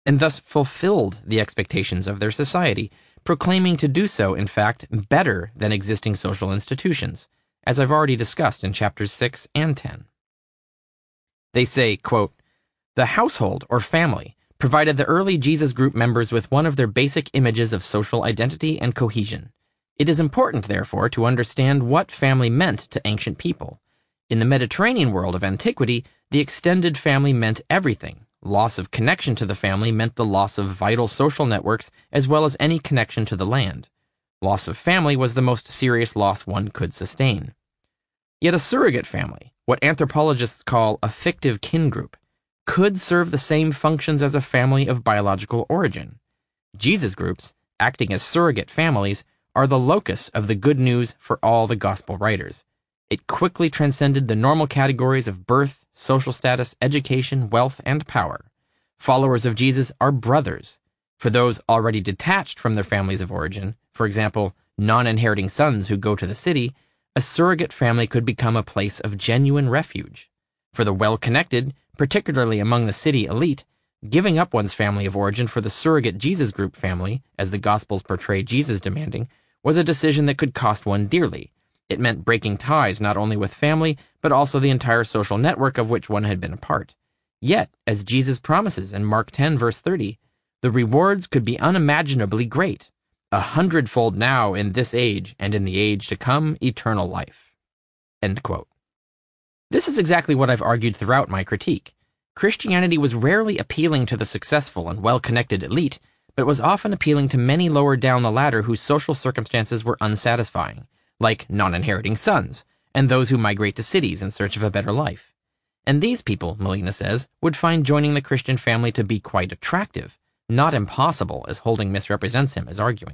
and thus fulfilled the expectations of their society, proclaiming to do so, in fact, better than existing social institutions, as I've already discussed in chapters 6 and 10. They say, quote, "The household or family provided the early Jesus group members with one of their basic images of social identity and cohesion. It is important, therefore, to understand what family meant to ancient people. In the Mediterranean world of antiquity, the extended family meant everything. Loss of connection to the family meant the loss of vital social networks as well as any connection to the land. Loss of family was the most serious loss one could sustain. Yet a surrogate family, what anthropologists call a fictive kin group, could serve the same functions as a family of biological origin. Jesus groups, acting as surrogate families, are the locus of the good news for all the gospel writers. It quickly transcended the normal categories of birth, social status, education, wealth, and power. Followers of Jesus are brothers. For those already detached from their families of origin, for example, non-inheriting sons who go to the city, a surrogate family could become a place of genuine refuge. For the well-connected, particularly among the city elite, giving up one's family of origin for the surrogate Jesus group family, as the Gospels portray Jesus demanding, was a decision that could cost one dearly. It meant breaking ties not only with family, but also the entire social network of which one had been a part. Yet, as Jesus promises in Mark 10, verse 30, the rewards could be unimaginably great, 100-fold now in this age, and in the age to come, eternal life. End quote. This is exactly what I've argued throughout my critique. Christianity was rarely appealing to the successful and well-connected elite, but was often appealing to many lower down the ladder whose social circumstances were unsatisfying, like non-inheriting sons, and those who migrate to cities in search of a better life. And these people, Molina says, would find joining the Christian family to be quite attractive, not impossible, as Holding misrepresents him as arguing.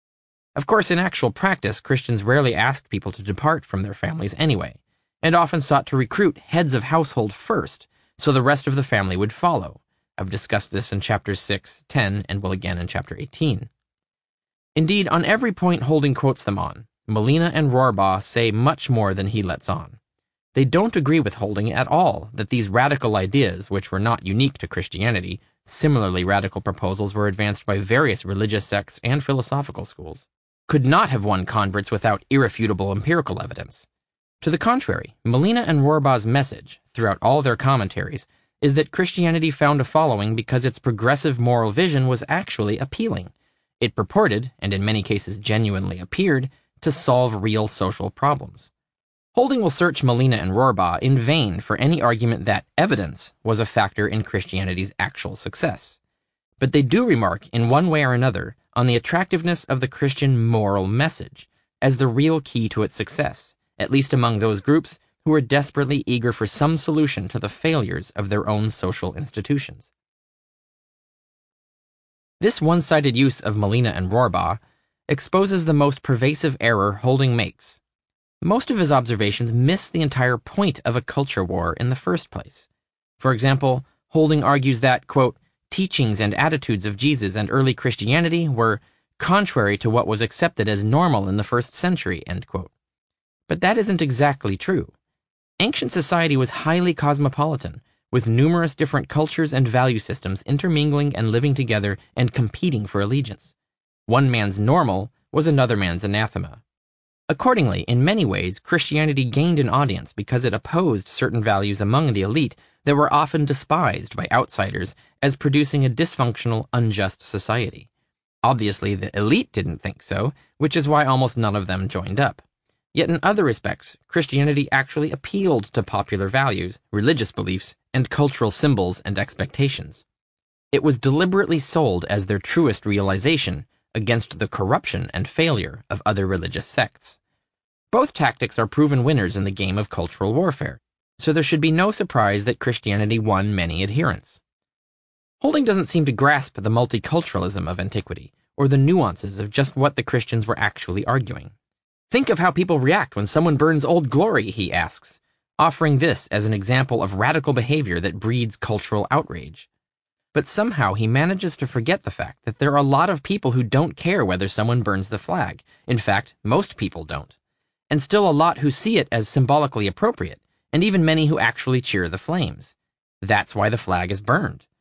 Of course, in actual practice, Christians rarely asked people to depart from their families anyway, and often sought to recruit heads of household first, so the rest of the family would follow. I've discussed this in chapters 6, 10, and will again in chapter 18. Indeed, on every point Holding quotes them on, Molina and Rohrbaugh say much more than he lets on. They don't agree with Holding at all that these radical ideas, which were not unique to Christianity, similarly radical proposals were advanced by various religious sects and philosophical schools, could not have won converts without irrefutable empirical evidence. To the contrary, Molina and Rohrbaugh's message, throughout all their commentaries, is that Christianity found a following because its progressive moral vision was actually appealing. It purported, and in many cases genuinely appeared, to solve real social problems. Holding will search Molina and Rohrbaugh in vain for any argument that evidence was a factor in Christianity's actual success. But they do remark, in one way or another, on the attractiveness of the Christian moral message as the real key to its success, at least among those groups who are desperately eager for some solution to the failures of their own social institutions. This one-sided use of Molina and Rohrbaugh exposes the most pervasive error Holding makes. Most of his observations miss the entire point of a culture war in the first place. For example, Holding argues that, quote, teachings and attitudes of Jesus and early Christianity were contrary to what was accepted as normal in the first century, end quote. But that isn't exactly true. Ancient society was highly cosmopolitan, with numerous different cultures and value systems intermingling and living together and competing for allegiance. One man's normal was another man's anathema. Accordingly, in many ways, Christianity gained an audience because it opposed certain values among the elite that were often despised by outsiders as producing a dysfunctional, unjust society. Obviously, the elite didn't think so, which is why almost none of them joined up. Yet in other respects, Christianity actually appealed to popular values, religious beliefs, and cultural symbols and expectations. It was deliberately sold as their truest realization against the corruption and failure of other religious sects. Both tactics are proven winners in the game of cultural warfare, so there should be no surprise that Christianity won many adherents. Holding doesn't seem to grasp the multiculturalism of antiquity, or the nuances of just what the Christians were actually arguing. Think of how people react when someone burns Old Glory, he asks, offering this as an example of radical behavior that breeds cultural outrage. But somehow he manages to forget the fact that there are a lot of people who don't care whether someone burns the flag. In fact, most people don't. And still a lot who see it as symbolically appropriate, and even many who actually cheer the flames. That's why the flag is burned.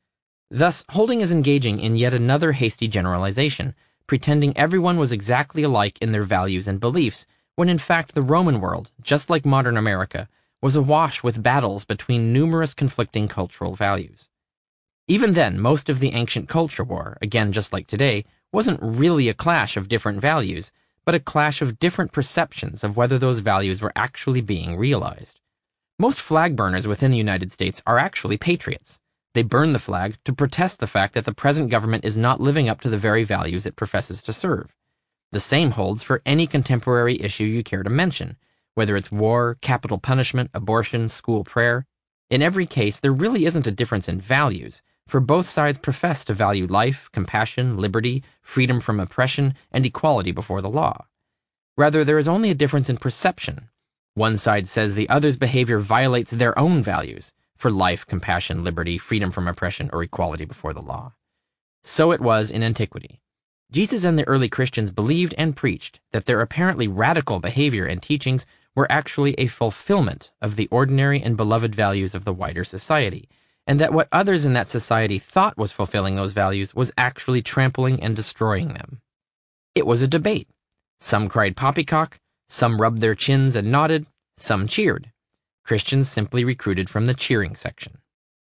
Thus, Holding is engaging in yet another hasty generalization, pretending everyone was exactly alike in their values and beliefs, when in fact the Roman world, just like modern America, was awash with battles between numerous conflicting cultural values. Even then, most of the ancient culture war, again just like today, wasn't really a clash of different values, but a clash of different perceptions of whether those values were actually being realized. Most flag burners within the United States are actually patriots. They burn the flag to protest the fact that the present government is not living up to the very values it professes to serve. The same holds for any contemporary issue you care to mention, whether it's war, capital punishment, abortion, school prayer. In every case, there really isn't a difference in values, for both sides profess to value life, compassion, liberty, freedom from oppression, and equality before the law. Rather, there is only a difference in perception. One side says the other's behavior violates their own values for life, compassion, liberty, freedom from oppression, or equality before the law. So it was in antiquity. Jesus and the early Christians believed and preached that their apparently radical behavior and teachings were actually a fulfillment of the ordinary and beloved values of the wider society, and that what others in that society thought was fulfilling those values was actually trampling and destroying them. It was a debate. Some cried poppycock, some rubbed their chins and nodded, some cheered. Christians simply recruited from the cheering section.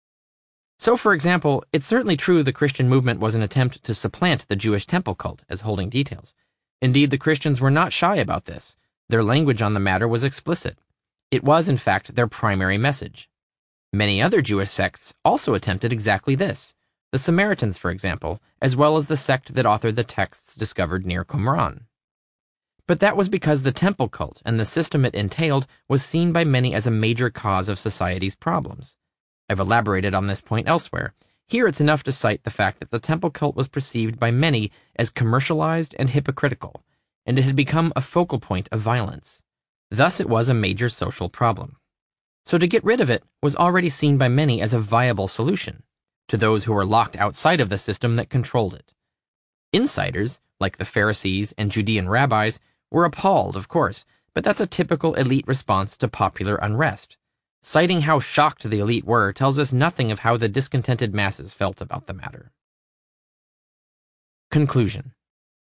So, for example, it's certainly true the Christian movement was an attempt to supplant the Jewish temple cult, as Holding details. Indeed, the Christians were not shy about this. Their language on the matter was explicit. It was, in fact, their primary message. Many other Jewish sects also attempted exactly this. The Samaritans, for example, as well as the sect that authored the texts discovered near Qumran. But that was because the temple cult and the system it entailed was seen by many as a major cause of society's problems. I've elaborated on this point elsewhere. Here it's enough to cite the fact that the temple cult was perceived by many as commercialized and hypocritical, and it had become a focal point of violence. Thus it was a major social problem. So to get rid of it was already seen by many as a viable solution, to those who were locked outside of the system that controlled it. Insiders, like the Pharisees and Judean rabbis, were appalled, of course, but that's a typical elite response to popular unrest. Citing how shocked the elite were tells us nothing of how the discontented masses felt about the matter. Conclusion.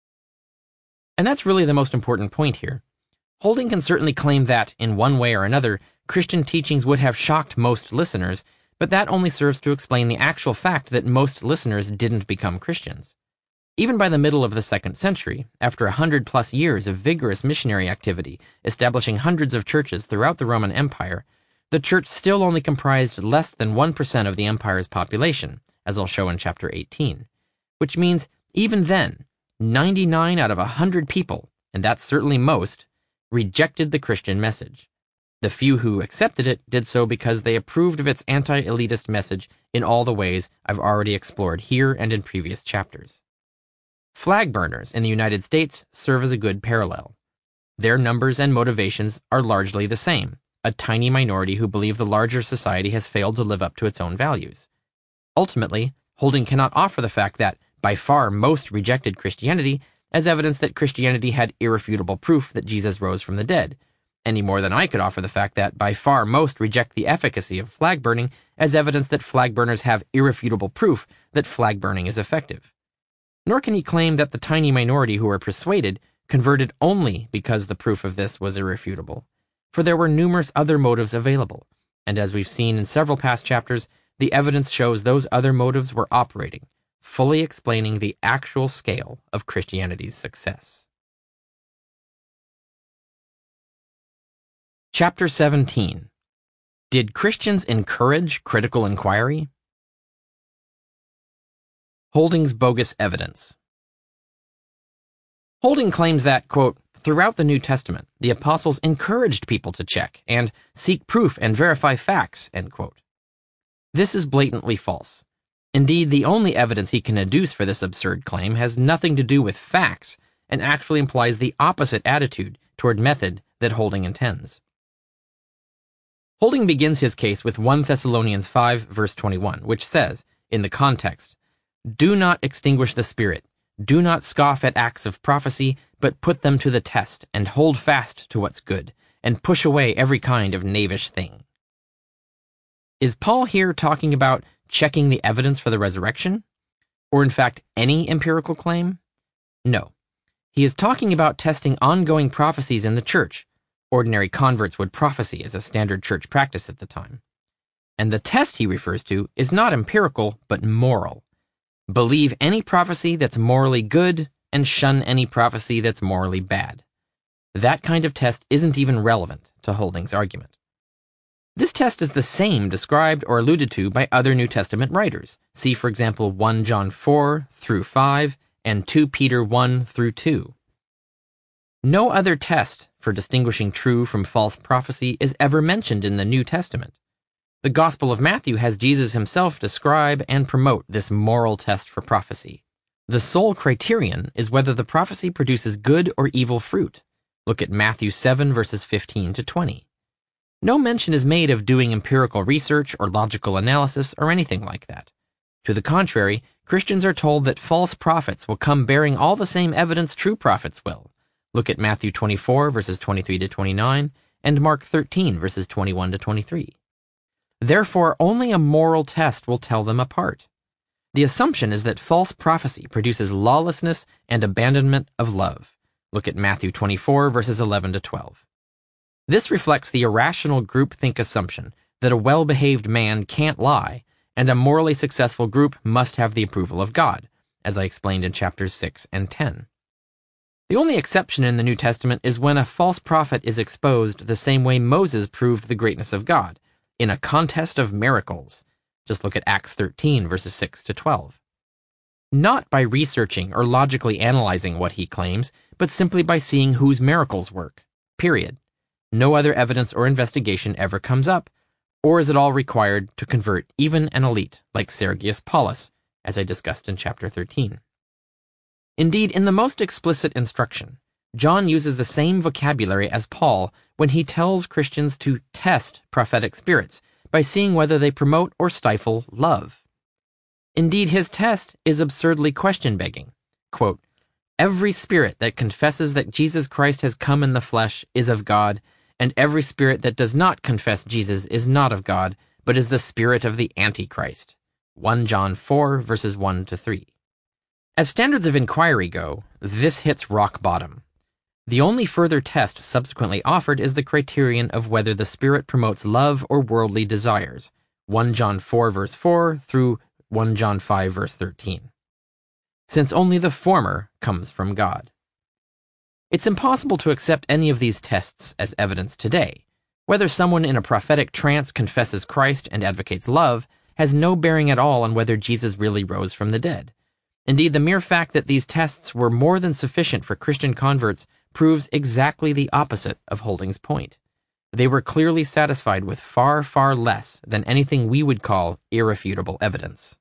And that's really the most important point here. Holding can certainly claim that, in one way or another, Christian teachings would have shocked most listeners, but that only serves to explain the actual fact that most listeners didn't become Christians. Even by the middle of the 2nd century, after 100+ years of vigorous missionary activity, establishing hundreds of churches throughout the Roman Empire, the church still only comprised less than 1% of the empire's population, as I'll show in chapter 18, which means, even then, 99 out of 100 people, and that's certainly most, rejected the Christian message. The few who accepted it did so because they approved of its anti-elitist message in all the ways I've already explored here and in previous chapters. Flag burners in the United States serve as a good parallel. Their numbers and motivations are largely the same, a tiny minority who believe the larger society has failed to live up to its own values. Ultimately, Holding cannot offer the fact that, by far most rejected Christianity as evidence that Christianity had irrefutable proof that Jesus rose from the dead, any more than I could offer the fact that by far most reject the efficacy of flag burning as evidence that flag burners have irrefutable proof that flag burning is effective. Nor can he claim that the tiny minority who were persuaded converted only because the proof of this was irrefutable, for there were numerous other motives available, and as we've seen in several past chapters, the evidence shows those other motives were operating, fully explaining the actual scale of Christianity's success. Chapter 17. Did Christians encourage critical inquiry? Holding's bogus evidence. Holding claims that, quote, throughout the New Testament, the apostles encouraged people to check and seek proof and verify facts, end quote. This is blatantly false. Indeed, the only evidence he can adduce for this absurd claim has nothing to do with facts and actually implies the opposite attitude toward method that Holding intends. Holding begins his case with 1 Thessalonians 5, verse 21, which says, in the context, do not extinguish the spirit, do not scoff at acts of prophecy, but put them to the test, and hold fast to what's good, and push away every kind of knavish thing. Is Paul here talking about checking the evidence for the resurrection? Or in fact, any empirical claim? No. He is talking about testing ongoing prophecies in the church. Ordinary converts would prophesy as a standard church practice at the time. And the test he refers to is not empirical, but moral. Believe any prophecy that's morally good and shun any prophecy that's morally bad. That kind of test isn't even relevant to Holding's argument. This test is the same described or alluded to by other New Testament writers. See, for example, 1 John 4 through 5 and 2 Peter 1 through 2. No other test for distinguishing true from false prophecy is ever mentioned in the New Testament. The Gospel of Matthew has Jesus himself describe and promote this moral test for prophecy. The sole criterion is whether the prophecy produces good or evil fruit. Look at Matthew 7 verses 15 to 20. No mention is made of doing empirical research or logical analysis or anything like that. To the contrary, Christians are told that false prophets will come bearing all the same evidence true prophets will. Look at Matthew 24 verses 23 to 29 and Mark 13 verses 21 to 23. Therefore, only a moral test will tell them apart. The assumption is that false prophecy produces lawlessness and abandonment of love. Look at Matthew 24 verses 11 to 12. This reflects the irrational groupthink assumption that a well-behaved man can't lie, and a morally successful group must have the approval of God, as I explained in chapters 6 and 10. The only exception in the New Testament is when a false prophet is exposed the same way Moses proved the greatness of God, in a contest of miracles. Just look at Acts 13, verses 6 to 12. Not by researching or logically analyzing what he claims, but simply by seeing whose miracles work. Period. No other evidence or investigation ever comes up, or is at all required to convert even an elite like Sergius Paulus, as I discussed in chapter 13. Indeed, in the most explicit instruction, John uses the same vocabulary as Paul when he tells Christians to test prophetic spirits by seeing whether they promote or stifle love. Indeed, his test is absurdly question-begging. Quote, "Every spirit that confesses that Jesus Christ has come in the flesh is of God, and every spirit that does not confess Jesus is not of God, but is the spirit of the Antichrist." 1 John 4, verses 1 to 3. As standards of inquiry go, this hits rock bottom. The only further test subsequently offered is the criterion of whether the Spirit promotes love or worldly desires, 1 John 4 verse 4 through 1 John 5 verse 13. Since only the former comes from God. It's impossible to accept any of these tests as evidence today. Whether someone in a prophetic trance confesses Christ and advocates love has no bearing at all on whether Jesus really rose from the dead. Indeed, the mere fact that these tests were more than sufficient for Christian converts proves exactly the opposite of Holding's point. They were clearly satisfied with far, far less than anything we would call irrefutable evidence.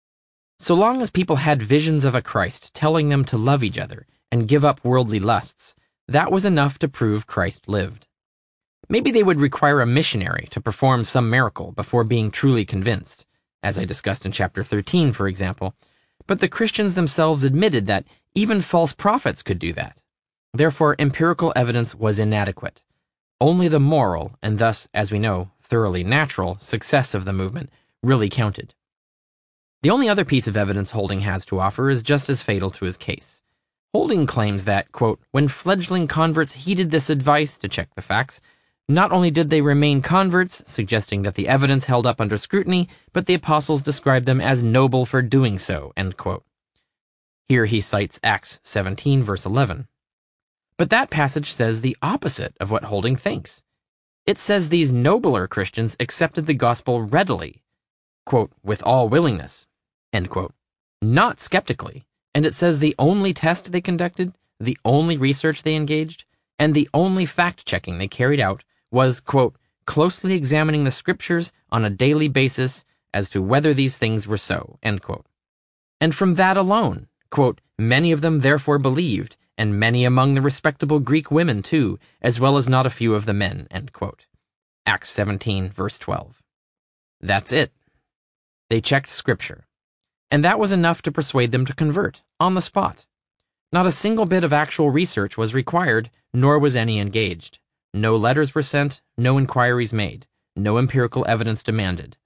So long as people had visions of a Christ telling them to love each other and give up worldly lusts, that was enough to prove Christ lived. Maybe they would require a missionary to perform some miracle before being truly convinced, as I discussed in chapter 13, for example, but the Christians themselves admitted that even false prophets could do that. Therefore, empirical evidence was inadequate. Only the moral, and thus, as we know, thoroughly natural, success of the movement really counted. The only other piece of evidence Holding has to offer is just as fatal to his case. Holding claims that, quote, "when fledgling converts heeded this advice to check the facts, not only did they remain converts, suggesting that the evidence held up under scrutiny, but the apostles described them as noble for doing so," end quote. Here he cites Acts 17, verse 11. But that passage says the opposite of what Holding thinks. It says these nobler Christians accepted the gospel readily, quote, "with all willingness," end quote, not skeptically, and it says the only test they conducted, the only research they engaged, and the only fact-checking they carried out was, quote, "closely examining the scriptures on a daily basis as to whether these things were so," end quote. And from that alone, quote, "many of them therefore believed, and many among the respectable Greek women too, as well as not a few of the men," end quote. Acts 17, verse 12. That's it. They checked scripture. And that was enough to persuade them to convert, on the spot. Not a single bit of actual research was required, nor was any engaged. No letters were sent, no inquiries made, no empirical evidence demanded.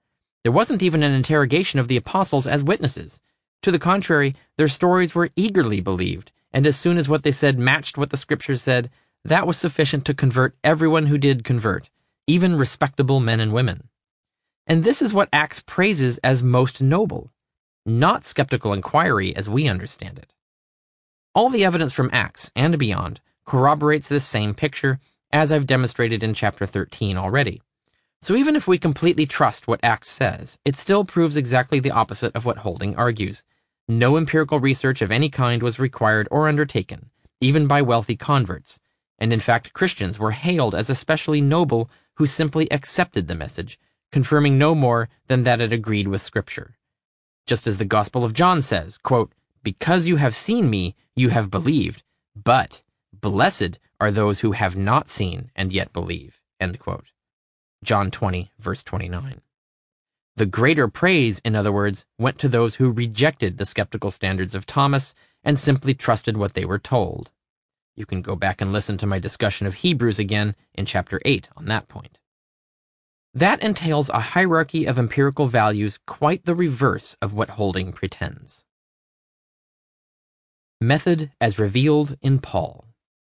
There wasn't even an interrogation of the apostles as witnesses. To the contrary, their stories were eagerly believed, and as soon as what they said matched what the scriptures said, that was sufficient to convert everyone who did convert, even respectable men and women. And this is what Acts praises as most noble, not skeptical inquiry as we understand it. All the evidence from Acts and beyond corroborates this same picture, as I've demonstrated in chapter 13 already. So even if we completely trust what Acts says, it still proves exactly the opposite of what Holding argues. No empirical research of any kind was required or undertaken, even by wealthy converts, and in fact Christians were hailed as especially noble who simply accepted the message, confirming no more than that it agreed with Scripture. Just as the Gospel of John says, quote, "Because you have seen me, you have believed, but blessed are those who have not seen and yet believe," end quote. John 20, verse 29. The greater praise, in other words, went to those who rejected the skeptical standards of Thomas and simply trusted what they were told. You can go back and listen to my discussion of Hebrews again in chapter 8 on that point. That entails a hierarchy of empirical values quite the reverse of what Holding pretends. Method as revealed in Paul.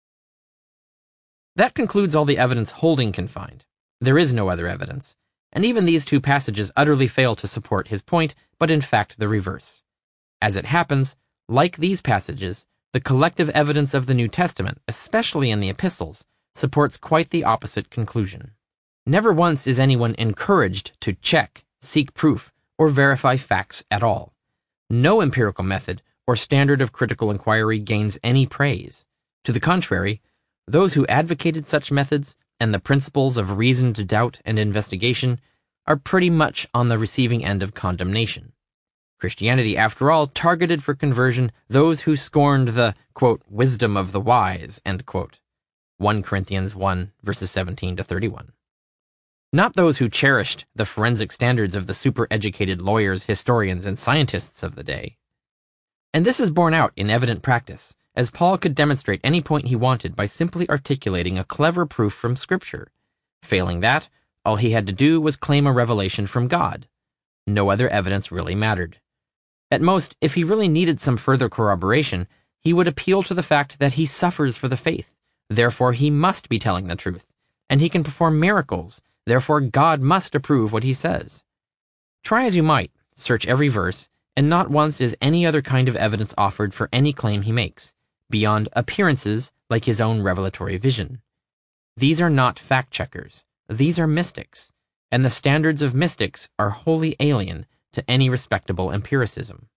That concludes all the evidence Holding can find. There is no other evidence, and even these two passages utterly fail to support his point, but in fact the reverse. As it happens, like these passages, the collective evidence of the New Testament, especially in the epistles, supports quite the opposite conclusion. Never once is anyone encouraged to check, seek proof, or verify facts at all. No empirical method or standard of critical inquiry gains any praise. To the contrary, those who advocated such methods and the principles of reasoned doubt and investigation are pretty much on the receiving end of condemnation. Christianity, after all, targeted for conversion those who scorned the, quote, wisdom of the wise, end quote. 1 Corinthians 1, verses 17 to 31. Not those who cherished the forensic standards of the super-educated lawyers, historians, and scientists of the day. And this is borne out in evident practice, as Paul could demonstrate any point he wanted by simply articulating a clever proof from Scripture. Failing that, all he had to do was claim a revelation from God. No other evidence really mattered. At most, if he really needed some further corroboration, he would appeal to the fact that he suffers for the faith, therefore he must be telling the truth, and he can perform miracles, therefore God must approve what he says. Try as you might, search every verse, and not once is any other kind of evidence offered for any claim he makes, beyond appearances like his own revelatory vision. These are not fact-checkers. These are mystics, and the standards of mystics are wholly alien to any respectable empiricism.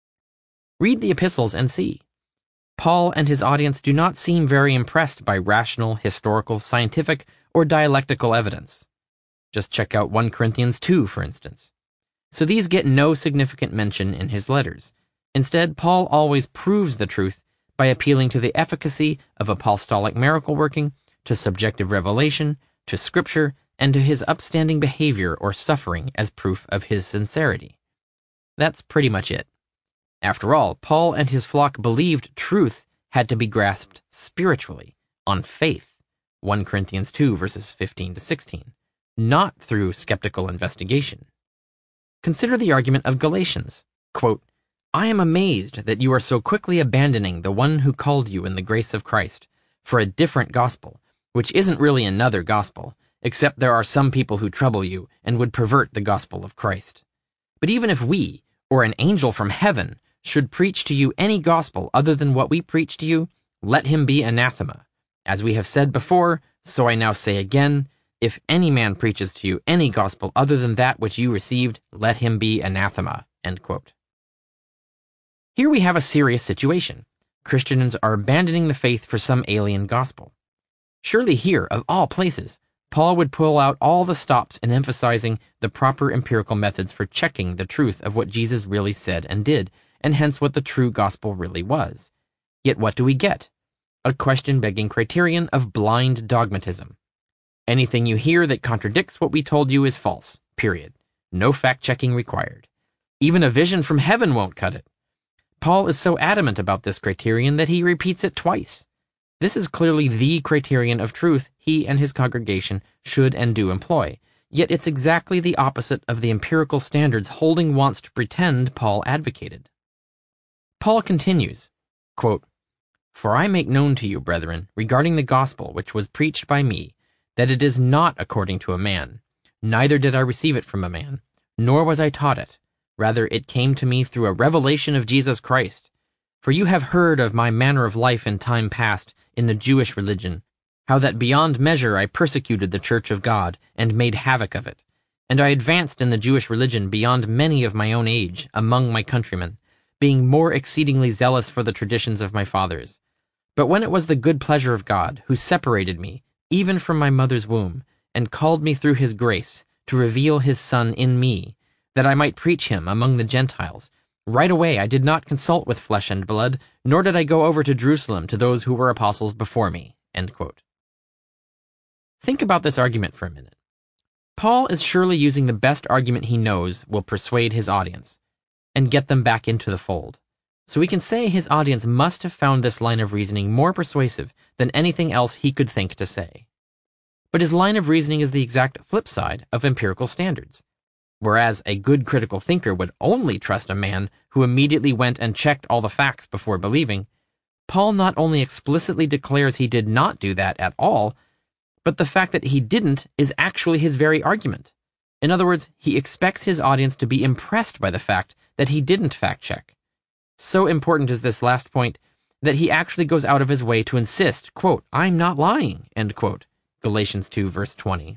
Read the epistles and see. Paul and his audience do not seem very impressed by rational, historical, scientific, or dialectical evidence. Just check out 1 Corinthians 2, for instance. So these get no significant mention in his letters. Instead, Paul always proves the truth by appealing to the efficacy of apostolic miracle working, to subjective revelation, to Scripture, and to his upstanding behavior or suffering as proof of his sincerity. That's pretty much it. After all, Paul and his flock believed truth had to be grasped spiritually, on faith, 1 Corinthians 2 verses 15 to 16, not through skeptical investigation. Consider the argument of Galatians, quote, "I am amazed that you are so quickly abandoning the one who called you in the grace of Christ for a different gospel, which isn't really another gospel, except there are some people who trouble you and would pervert the gospel of Christ. But even if we, or an angel from heaven, should preach to you any gospel other than what we preach to you, let him be anathema. As we have said before, so I now say again, if any man preaches to you any gospel other than that which you received, let him be anathema." End quote. Here we have a serious situation. Christians are abandoning the faith for some alien gospel. Surely here, of all places, Paul would pull out all the stops in emphasizing the proper empirical methods for checking the truth of what Jesus really said and did, and hence what the true gospel really was. Yet what do we get? A question-begging criterion of blind dogmatism. Anything you hear that contradicts what we told you is false, period. No fact-checking required. Even a vision from heaven won't cut it. Paul is so adamant about this criterion that he repeats it twice. This is clearly the criterion of truth he and his congregation should and do employ, Yet it's exactly the opposite of the empirical standards Holding wants to pretend Paul advocated. Paul continues, quote, "For I make known to you, brethren, regarding the gospel which was preached by me, that it is not according to a man, neither did I receive it from a man, nor was I taught it. Rather, it came to me through a revelation of Jesus Christ. For you have heard of my manner of life in time past in the Jewish religion, how that beyond measure I persecuted the church of God, and made havoc of it. And I advanced in the Jewish religion beyond many of my own age among my countrymen, being more exceedingly zealous for the traditions of my fathers. But when it was the good pleasure of God, who separated me, even from my mother's womb, and called me through his grace, to reveal his Son in me, that I might preach him among the Gentiles, right away I did not consult with flesh and blood, nor did I go over to Jerusalem to those who were apostles before me." End quote. Think about this argument for a minute. Paul is surely using the best argument he knows will persuade his audience and get them back into the fold. So we can say his audience must have found this line of reasoning more persuasive than anything else he could think to say. But his line of reasoning is the exact flip side of empirical standards. Whereas a good critical thinker would only trust a man who immediately went and checked all the facts before believing, Paul not only explicitly declares he did not do that at all, but the fact that he didn't is actually his very argument. In other words, he expects his audience to be impressed by the fact that he didn't fact-check. So important is this last point that he actually goes out of his way to insist, quote, "I'm not lying," end quote, Galatians 2 verse 20.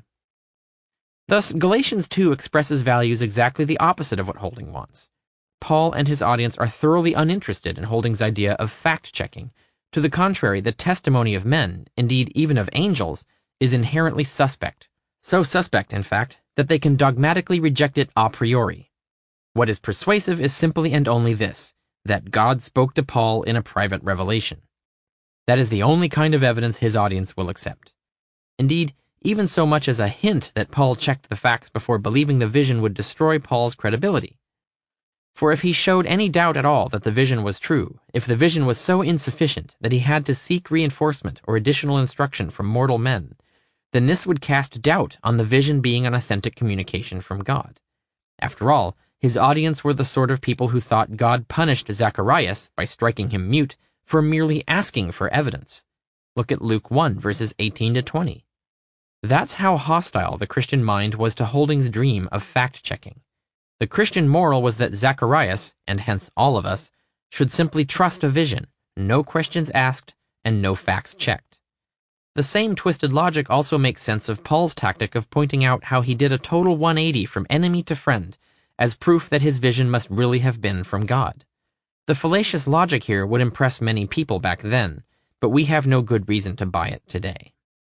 Thus, Galatians 2 expresses values exactly the opposite of what Holding wants. Paul and his audience are thoroughly uninterested in Holding's idea of fact-checking. To the contrary, the testimony of men, indeed even of angels, is inherently suspect. So suspect, in fact, that they can dogmatically reject it a priori. What is persuasive is simply and only this, that God spoke to Paul in a private revelation. That is the only kind of evidence his audience will accept. Indeed, even so much as a hint that Paul checked the facts before believing the vision would destroy Paul's credibility. For if he showed any doubt at all that the vision was true, if the vision was so insufficient that he had to seek reinforcement or additional instruction from mortal men, then this would cast doubt on the vision being an authentic communication from God. After all, his audience were the sort of people who thought God punished Zacharias by striking him mute for merely asking for evidence. Look at Luke 1 verses 18 to 20. That's how hostile the Christian mind was to Holding's dream of fact-checking. The Christian moral was that Zacharias, and hence all of us, should simply trust a vision, no questions asked, and no facts checked. The same twisted logic also makes sense of Paul's tactic of pointing out how he did a total 180 from enemy to friend, as proof that his vision must really have been from God. The fallacious logic here would impress many people back then, but we have no good reason to buy it today.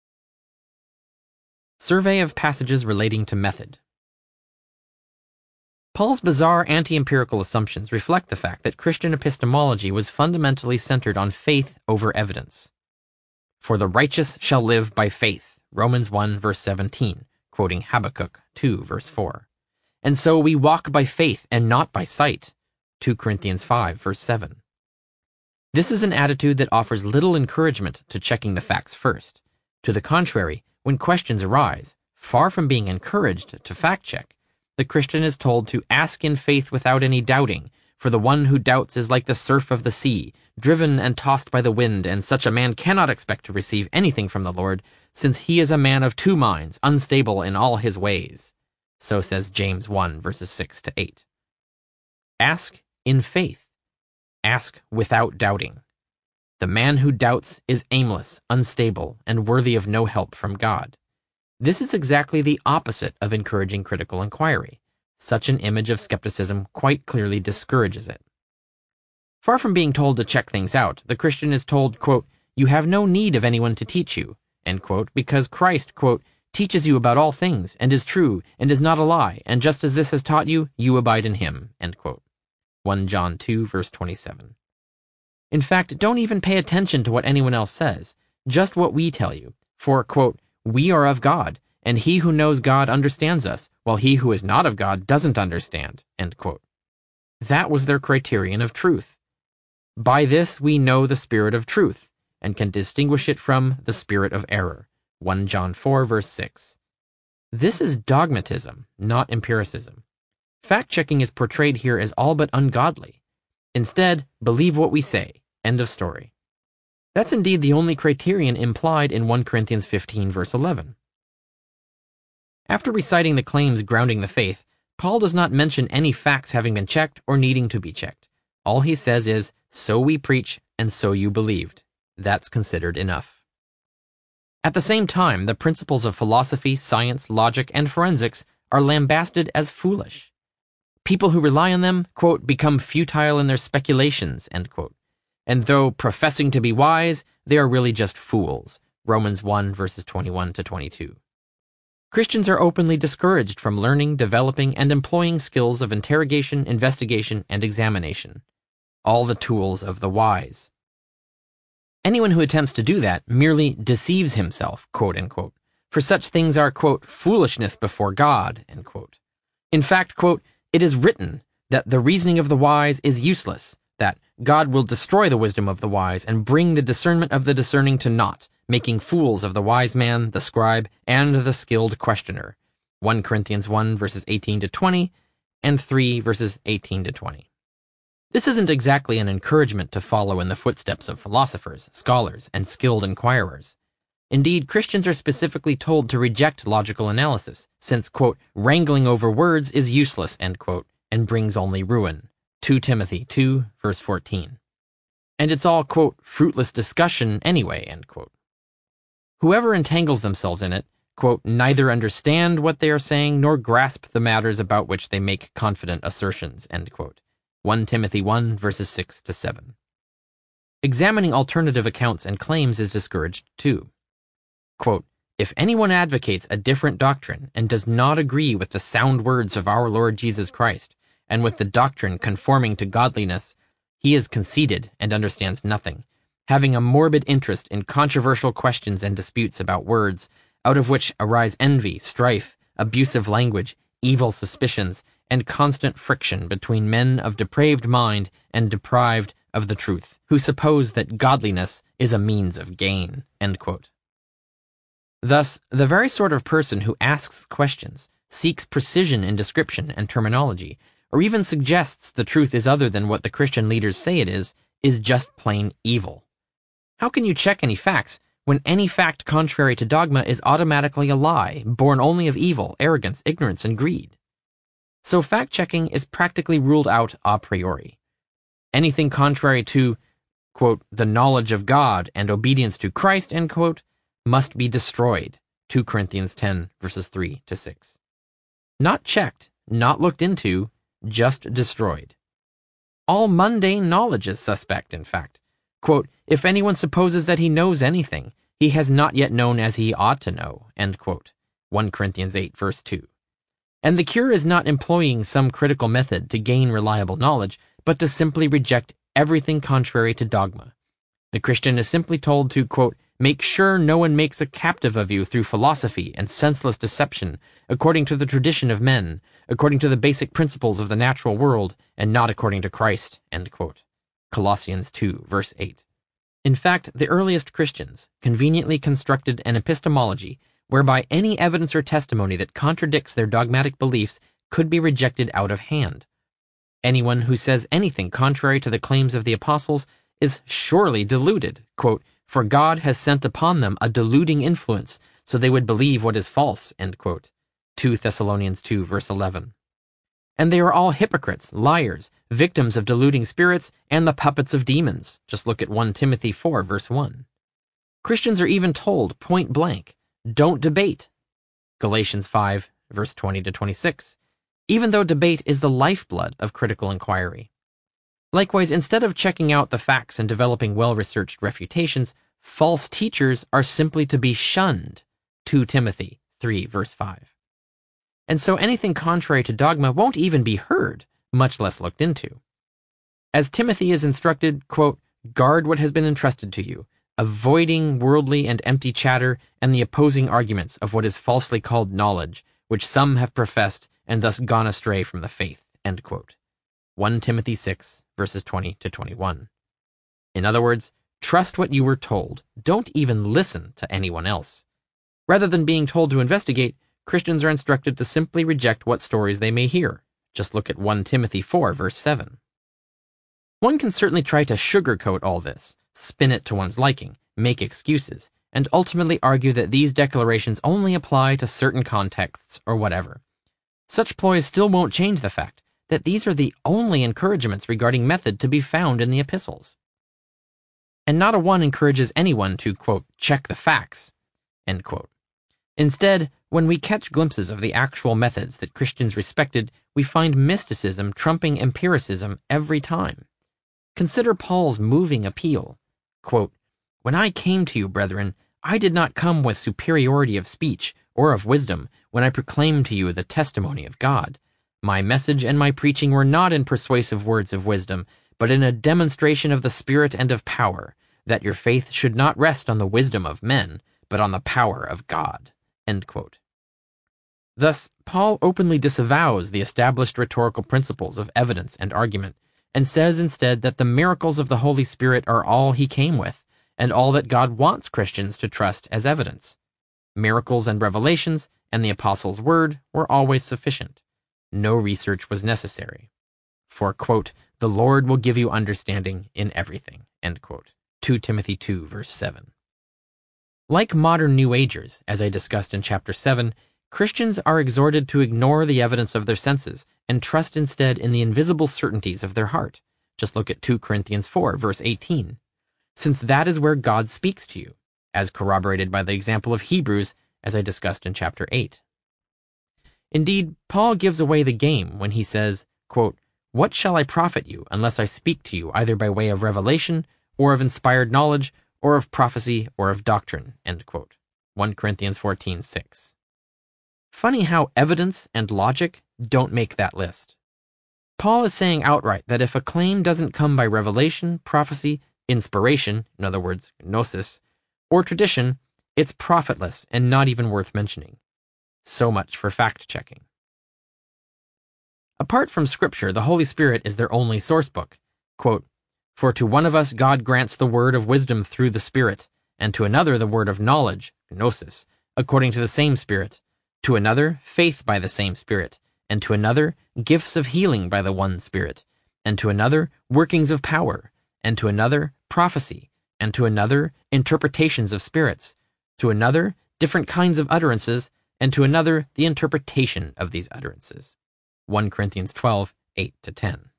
Survey of passages relating to method. Paul's bizarre anti-empirical assumptions reflect the fact that Christian epistemology was fundamentally centered on faith over evidence. For the righteous shall live by faith, Romans 1 verse 17, quoting Habakkuk 2 verse 4. And so we walk by faith and not by sight, 2 Corinthians 5 verse 7. This is an attitude that offers little encouragement to checking the facts first. To the contrary, when questions arise, far from being encouraged to fact-check, the Christian is told to ask in faith without any doubting, for the one who doubts is like the surf of the sea, driven and tossed by the wind, and such a man cannot expect to receive anything from the Lord, since he is a man of two minds, unstable in all his ways. So says James 1 verses 6 to 8. Ask in faith. Ask without doubting. The man who doubts is aimless, unstable, and worthy of no help from God. This is exactly the opposite of encouraging critical inquiry. Such an image of skepticism quite clearly discourages it. Far from being told to check things out, the Christian is told, quote, "You have no need of anyone to teach you," end quote, because Christ, quote, "teaches you about all things, and is true, and is not a lie, and just as this has taught you, you abide in him," end quote. 1 John 2 verse 27. In fact, don't even pay attention to what anyone else says, just what we tell you. For, quote, "We are of God, and he who knows God understands us, while he who is not of God doesn't understand," end quote. That was their criterion of truth. By this we know the spirit of truth, and can distinguish it from the spirit of error. 1 John 4 verse 6. This is dogmatism, not empiricism. Fact-checking is portrayed here as all but ungodly. Instead, believe what we say. End of story. That's indeed the only criterion implied in 1 Corinthians 15 verse 11. After reciting the claims grounding the faith, Paul does not mention any facts having been checked or needing to be checked. All he says is, "So we preach, and so you believed." That's considered enough. At the same time, the principles of philosophy, science, logic, and forensics are lambasted as foolish. People who rely on them, quote, become futile in their speculations, end quote. And though professing to be wise, they are really just fools. Romans 1 verses 21 to 22. Christians are openly discouraged from learning, developing, and employing skills of interrogation, investigation, and examination. All the tools of the wise. Anyone who attempts to do that merely deceives himself, quote unquote, for such things are, quote, foolishness before God, end quote. In fact, quote, it is written that the reasoning of the wise is useless, that God will destroy the wisdom of the wise and bring the discernment of the discerning to naught, making fools of the wise man, the scribe, and the skilled questioner. 1 Corinthians 1 verses 18 to 20 and 3 verses 18 to 20. This isn't exactly an encouragement to follow in the footsteps of philosophers, scholars, and skilled inquirers. Indeed, Christians are specifically told to reject logical analysis, since, quote, wrangling over words is useless, end quote, and brings only ruin. 2 Timothy 2, verse 14. And it's all, quote, fruitless discussion anyway, end quote. Whoever entangles themselves in it, quote, neither understand what they are saying nor grasp the matters about which they make confident assertions, end quote. 1 Timothy 1, verses 6 to 7. Examining alternative accounts and claims is discouraged too. Quote, if anyone advocates a different doctrine and does not agree with the sound words of our Lord Jesus Christ, and with the doctrine conforming to godliness, he is conceited and understands nothing, having a morbid interest in controversial questions and disputes about words, out of which arise envy, strife, abusive language, evil suspicions, and constant friction between men of depraved mind and deprived of the truth, who suppose that godliness is a means of gain, end quote. Thus, the very sort of person who asks questions, seeks precision in description and terminology, or even suggests the truth is other than what the Christian leaders say it is just plain evil. How can you check any facts when any fact contrary to dogma is automatically a lie, born only of evil, arrogance, ignorance, and greed? So fact-checking is practically ruled out a priori. Anything contrary to, quote, the knowledge of God and obedience to Christ, end quote, must be destroyed. 2 Corinthians 10, verses 3 to 6. Not checked, not looked into, just destroyed. All mundane knowledge is suspect, in fact. Quote, if anyone supposes that he knows anything, he has not yet known as he ought to know, end quote. 1 Corinthians 8, verse 2. And the cure is not employing some critical method to gain reliable knowledge, but to simply reject everything contrary to dogma. The Christian is simply told to, quote, make sure no one makes a captive of you through philosophy and senseless deception, according to the tradition of men, according to the basic principles of the natural world, and not according to Christ, end quote. Colossians 2, verse 8. In fact, the earliest Christians conveniently constructed an epistemology whereby any evidence or testimony that contradicts their dogmatic beliefs could be rejected out of hand. Anyone who says anything contrary to the claims of the apostles is surely deluded, quote, for God has sent upon them a deluding influence, so they would believe what is false, end quote. 2 Thessalonians 2, verse 11. And they are all hypocrites, liars, victims of deluding spirits, and the puppets of demons. Just look at 1 Timothy 4, verse 1. Christians are even told, point blank, don't debate. Galatians 5, verse 20 to 26. Even though debate is the lifeblood of critical inquiry. Likewise, instead of checking out the facts and developing well-researched refutations, false teachers are simply to be shunned. 2 Timothy 3, verse 5. And so anything contrary to dogma won't even be heard, much less looked into. As Timothy is instructed, quote, guard what has been entrusted to you, avoiding worldly and empty chatter and the opposing arguments of what is falsely called knowledge, which some have professed and thus gone astray from the faith, end quote. 1 Timothy 6, verses 20 to 21. In other words, trust what you were told. Don't even listen to anyone else. Rather than being told to investigate, Christians are instructed to simply reject what stories they may hear. Just look at 1 Timothy 4, verse 7. One can certainly try to sugarcoat all this, spin it to one's liking, make excuses, and ultimately argue that these declarations only apply to certain contexts or whatever. Such ploys still won't change the fact that these are the only encouragements regarding method to be found in the epistles. And not a one encourages anyone to, quote, check the facts, end quote. Instead, when we catch glimpses of the actual methods that Christians respected, we find mysticism trumping empiricism every time. Consider Paul's moving appeal. Quote, "When I came to you, brethren, I did not come with superiority of speech or of wisdom when I proclaimed to you the testimony of God. My message and my preaching were not in persuasive words of wisdom, but in a demonstration of the Spirit and of power, that your faith should not rest on the wisdom of men, but on the power of God." End quote. Thus, Paul openly disavows the established rhetorical principles of evidence and argument, and says instead that the miracles of the Holy Spirit are all he came with, and all that God wants Christians to trust as evidence. Miracles and revelations and the apostles' word were always sufficient. No research was necessary. For, quote, "the Lord will give you understanding in everything," end quote. 2 Timothy 2, verse 7. Like modern New Agers, as I discussed in Chapter 7, Christians are exhorted to ignore the evidence of their senses and trust instead in the invisible certainties of their heart. Just look at 2 Corinthians 4, verse 18. Since that is where God speaks to you, as corroborated by the example of Hebrews, as I discussed in Chapter 8. Indeed, Paul gives away the game when he says, quote, "What shall I profit you unless I speak to you either by way of revelation, or of inspired knowledge, or of prophecy, or of doctrine," end quote. 1 Corinthians 14:6. Funny how evidence and logic don't make that list. Paul is saying outright that if a claim doesn't come by revelation, prophecy, inspiration, in other words, gnosis, or tradition, it's profitless and not even worth mentioning. So much for fact-checking. Apart from Scripture, the Holy Spirit is their only source book. Quote, "For to one of us God grants the word of wisdom through the Spirit, and to another the word of knowledge, gnosis, according to the same Spirit, to another faith by the same Spirit, and to another gifts of healing by the one Spirit, and to another workings of power, and to another prophecy, and to another interpretations of spirits, to another different kinds of utterances, and to another the interpretation of these utterances." 1 Corinthians 12, 8-10.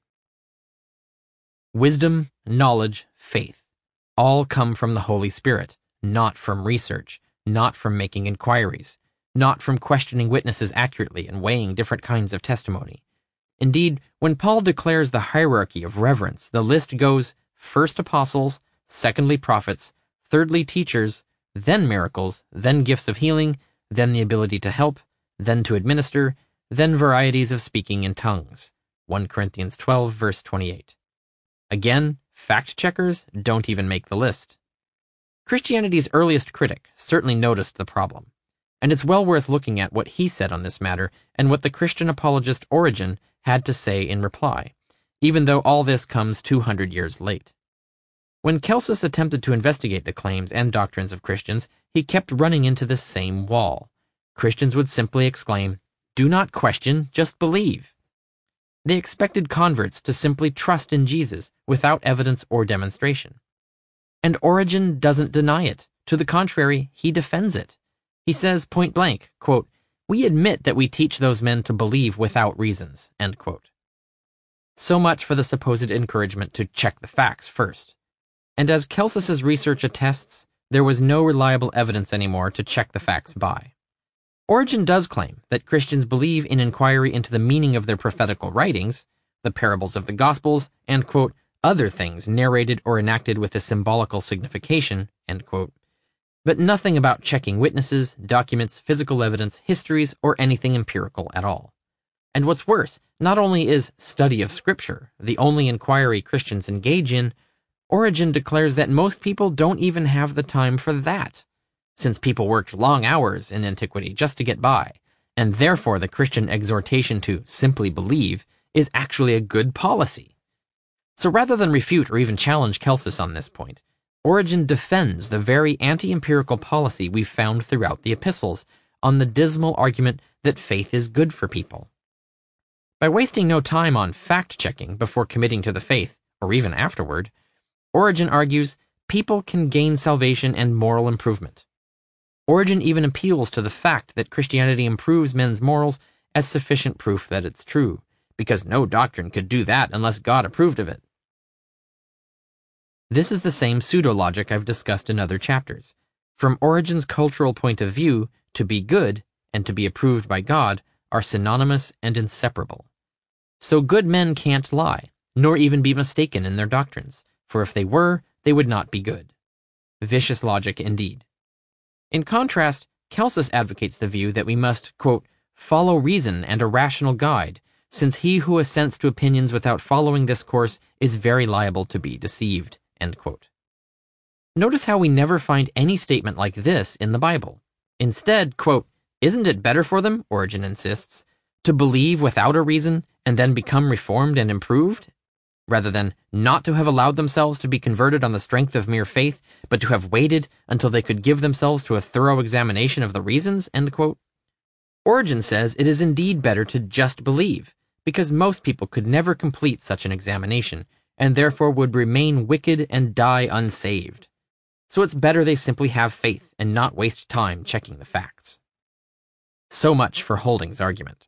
Wisdom, knowledge, faith, all come from the Holy Spirit, not from research, not from making inquiries, not from questioning witnesses accurately and weighing different kinds of testimony. Indeed, when Paul declares the hierarchy of reverence, the list goes first apostles, secondly prophets, thirdly teachers, then miracles, then gifts of healing, then the ability to help, then to administer, then varieties of speaking in tongues. 1 Corinthians 12, verse 28. Again, fact-checkers don't even make the list. Christianity's earliest critic certainly noticed the problem, and it's well worth looking at what he said on this matter and what the Christian apologist Origen had to say in reply, even though all this comes 200 years late. When Celsus attempted to investigate the claims and doctrines of Christians, he kept running into this same wall. Christians would simply exclaim, "Do not question, just believe." They expected converts to simply trust in Jesus without evidence or demonstration. And Origen doesn't deny it. To the contrary, he defends it. He says point blank, quote, "We admit that we teach those men to believe without reasons," end quote. So much for the supposed encouragement to check the facts first. And as Celsus's research attests, there was no reliable evidence anymore to check the facts by. Origen does claim that Christians believe in inquiry into the meaning of their prophetical writings, the parables of the Gospels, and, quote, "other things narrated or enacted with a symbolical signification," end quote, but nothing about checking witnesses, documents, physical evidence, histories, or anything empirical at all. And what's worse, not only is study of Scripture the only inquiry Christians engage in, Origen declares that most people don't even have the time for that, since people worked long hours in antiquity just to get by, and therefore the Christian exhortation to simply believe is actually a good policy. So rather than refute or even challenge Celsus on this point, Origen defends the very anti-empirical policy we've found throughout the epistles, on the dismal argument that faith is good for people. By wasting no time on fact-checking before committing to the faith, or even afterward, Origen argues people can gain salvation and moral improvement. Origen even appeals to the fact that Christianity improves men's morals as sufficient proof that it's true, because no doctrine could do that unless God approved of it. This is the same pseudo-logic I've discussed in other chapters. From Origen's cultural point of view, to be good and to be approved by God are synonymous and inseparable. So good men can't lie, nor even be mistaken in their doctrines, for if they were, they would not be good. Vicious logic indeed. In contrast, Celsus advocates the view that we must, quote, follow reason and a rational guide, since he who assents to opinions without following this course is very liable to be deceived, end quote. Notice how we never find any statement like this in the Bible. Instead, quote, isn't it better for them, Origen insists, to believe without a reason and then become reformed and improved, rather than not to have allowed themselves to be converted on the strength of mere faith, but to have waited until they could give themselves to a thorough examination of the reasons, end quote? Origen says it is indeed better to just believe, because most people could never complete such an examination, and therefore would remain wicked and die unsaved. So it's better they simply have faith and not waste time checking the facts. So much for Holding's argument.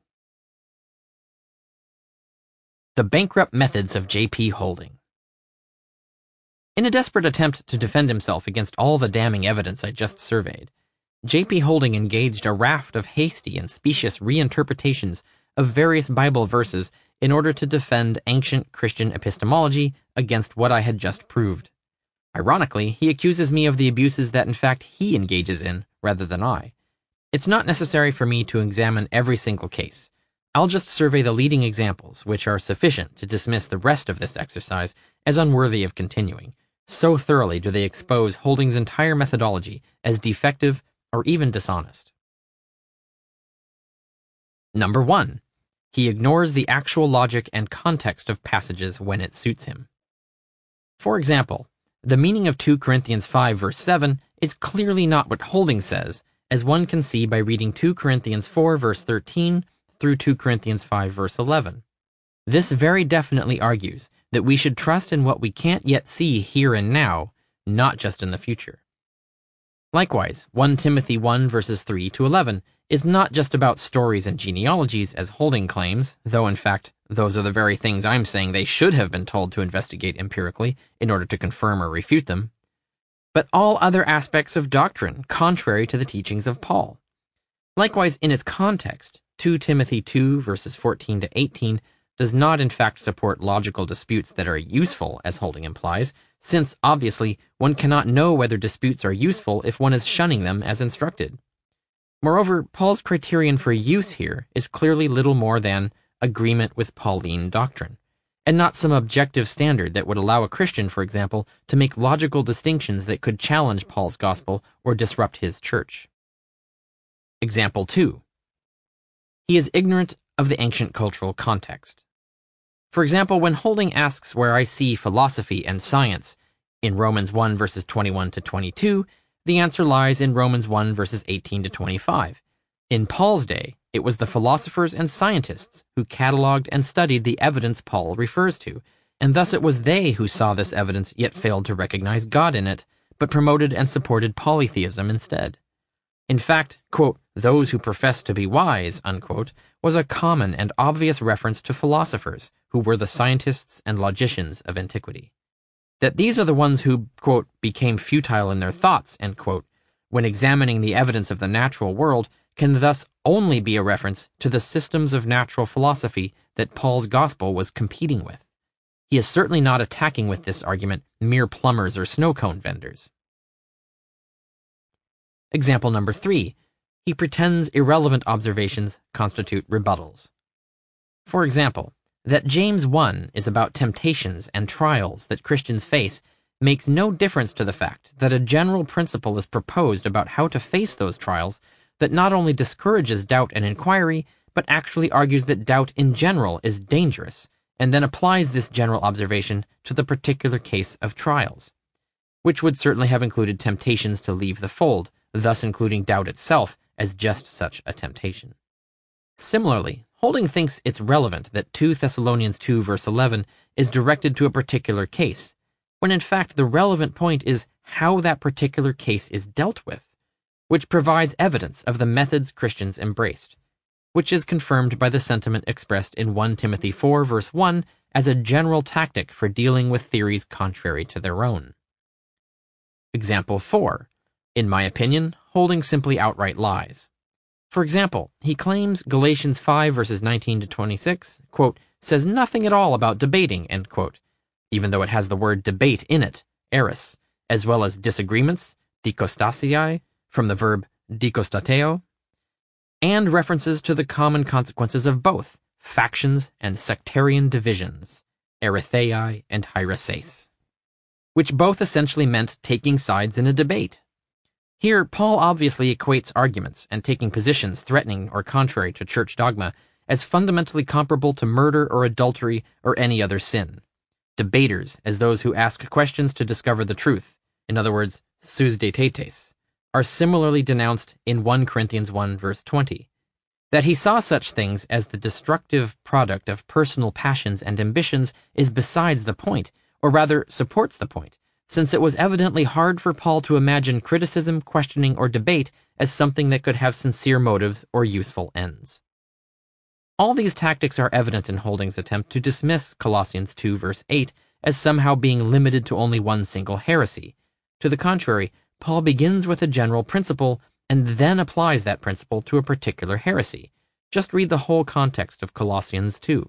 The bankrupt methods of J.P. Holding. In a desperate attempt to defend himself against all the damning evidence I just surveyed, J.P. Holding engaged a raft of hasty and specious reinterpretations of various Bible verses in order to defend ancient Christian epistemology against what I had just proved. Ironically, he accuses me of the abuses that in fact he engages in, rather than I. It's not necessary for me to examine every single case. I'll just survey the leading examples, which are sufficient to dismiss the rest of this exercise as unworthy of continuing. So thoroughly do they expose Holding's entire methodology as defective or even dishonest. Number 1. He ignores the actual logic and context of passages when it suits him. For example, the meaning of 2 Corinthians 5 verse 7 is clearly not what Holding says, as one can see by reading 2 Corinthians 4 verse 13 through 2 Corinthians 5 verse 11. This very definitely argues that we should trust in what we can't yet see here and now, not just in the future. Likewise, 1 Timothy 1 verses 3 to 11 is not just about stories and genealogies as Holding claims, though in fact those are the very things I'm saying they should have been told to investigate empirically in order to confirm or refute them, but all other aspects of doctrine contrary to the teachings of Paul. Likewise, in its context, 2 Timothy 2 verses 14 to 18 does not in fact support logical disputes that are useful, as Holding implies, since, obviously, one cannot know whether disputes are useful if one is shunning them as instructed. Moreover, Paul's criterion for use here is clearly little more than agreement with Pauline doctrine, and not some objective standard that would allow a Christian, for example, to make logical distinctions that could challenge Paul's gospel or disrupt his church. Example 2. He is ignorant of the ancient cultural context. For example, when Holding asks where I see philosophy and science in Romans 1 verses 21 to 22, the answer lies in Romans 1 verses 18 to 25. In Paul's day, it was the philosophers and scientists who cataloged and studied the evidence Paul refers to, and thus it was they who saw this evidence yet failed to recognize God in it, but promoted and supported polytheism instead. In fact, quote, those who profess to be wise, unquote, was a common and obvious reference to philosophers, who were the scientists and logicians of antiquity. That these are the ones who, quote, became futile in their thoughts, end quote, when examining the evidence of the natural world, can thus only be a reference to the systems of natural philosophy that Paul's gospel was competing with. He is certainly not attacking with this argument mere plumbers or snow cone vendors. Example number 3. He pretends irrelevant observations constitute rebuttals. For example, that James 1 is about temptations and trials that Christians face makes no difference to the fact that a general principle is proposed about how to face those trials that not only discourages doubt and inquiry, but actually argues that doubt in general is dangerous, and then applies this general observation to the particular case of trials, which would certainly have included temptations to leave the fold, thus including doubt itself as just such a temptation. Similarly, Holding thinks it's relevant that 2 Thessalonians 2 verse 11 is directed to a particular case, when in fact the relevant point is how that particular case is dealt with, which provides evidence of the methods Christians embraced, which is confirmed by the sentiment expressed in 1 Timothy 4 verse 1 as a general tactic for dealing with theories contrary to their own. Example 4. In my opinion, Holding simply outright lies. For example, he claims Galatians 5 verses 19 to 26, quote, says nothing at all about debating, end quote, even though it has the word debate in it, eris, as well as disagreements, dikostasiai, from the verb dikostateo, and references to the common consequences of both, factions and sectarian divisions, erithei and hiereses, which both essentially meant taking sides in a debate. Here, Paul obviously equates arguments and taking positions threatening or contrary to church dogma as fundamentally comparable to murder or adultery or any other sin. Debaters as those who ask questions to discover the truth, in other words, sus detetes, are similarly denounced in 1 Corinthians 1 verse 20. That he saw such things as the destructive product of personal passions and ambitions is besides the point, or rather supports the point, since it was evidently hard for Paul to imagine criticism, questioning, or debate as something that could have sincere motives or useful ends. All these tactics are evident in Holding's attempt to dismiss Colossians 2 verse 8 as somehow being limited to only one single heresy. To the contrary, Paul begins with a general principle and then applies that principle to a particular heresy. Just read the whole context of Colossians 2.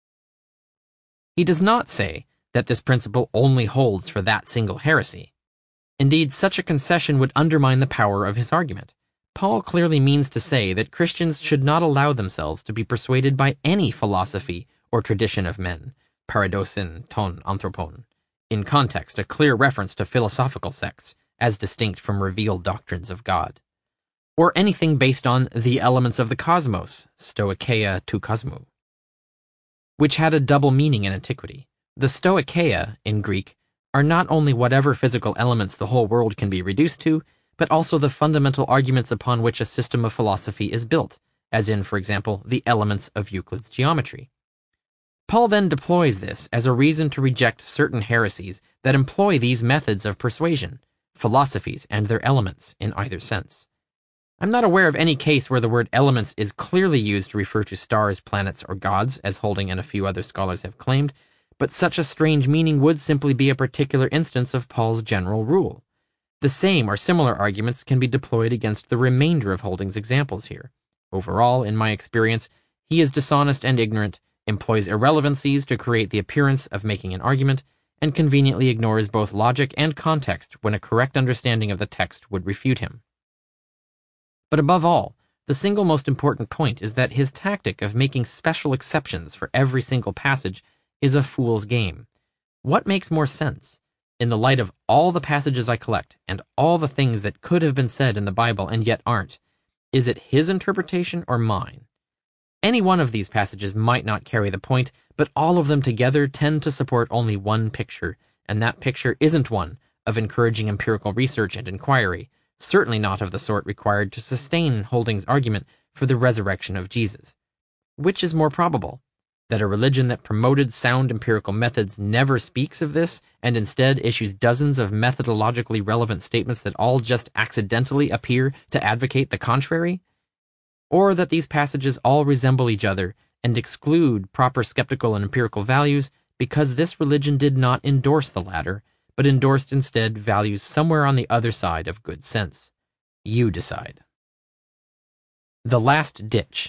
He does not say that this principle only holds for that single heresy. Indeed, such a concession would undermine the power of his argument. Paul clearly means to say that Christians should not allow themselves to be persuaded by any philosophy or tradition of men, paradosin ton anthropon, in context a clear reference to philosophical sects, as distinct from revealed doctrines of God, or anything based on the elements of the cosmos, stoicheia tu cosmou, which had a double meaning in antiquity. The stoicheia, in Greek, are not only whatever physical elements the whole world can be reduced to, but also the fundamental arguments upon which a system of philosophy is built, as in, for example, the elements of Euclid's geometry. Paul then deploys this as a reason to reject certain heresies that employ these methods of persuasion, philosophies and their elements in either sense. I'm not aware of any case where the word elements is clearly used to refer to stars, planets, or gods, as Holding and a few other scholars have claimed, but such a strange meaning would simply be a particular instance of Paul's general rule. The same or similar arguments can be deployed against the remainder of Holding's examples here. Overall, in my experience, he is dishonest and ignorant, employs irrelevancies to create the appearance of making an argument, and conveniently ignores both logic and context when a correct understanding of the text would refute him. But above all, the single most important point is that his tactic of making special exceptions for every single passage is a fool's game. What makes more sense? In the light of all the passages I collect, and all the things that could have been said in the Bible and yet aren't, is it his interpretation or mine? Any one of these passages might not carry the point, but all of them together tend to support only one picture, and that picture isn't one of encouraging empirical research and inquiry, certainly not of the sort required to sustain Holding's argument for the resurrection of Jesus. Which is more probable? That a religion that promoted sound empirical methods never speaks of this and instead issues dozens of methodologically relevant statements that all just accidentally appear to advocate the contrary? Or that these passages all resemble each other and exclude proper skeptical and empirical values because this religion did not endorse the latter, but endorsed instead values somewhere on the other side of good sense? You decide. The Last Ditch.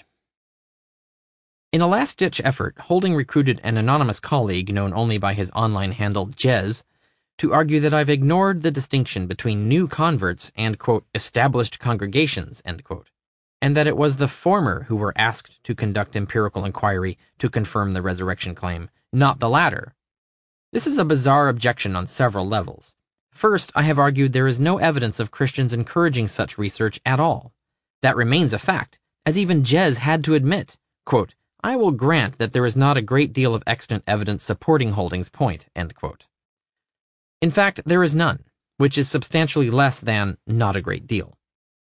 In a last-ditch effort, Holding recruited an anonymous colleague known only by his online handle Jez to argue that I've ignored the distinction between new converts and, quote, established congregations, end quote, and that it was the former who were asked to conduct empirical inquiry to confirm the resurrection claim, not the latter. This is a bizarre objection on several levels. First, I have argued there is no evidence of Christians encouraging such research at all. That remains a fact, as even Jez had to admit, quote, I will grant that there is not a great deal of extant evidence supporting Holding's point, end quote. In fact, there is none, which is substantially less than not a great deal.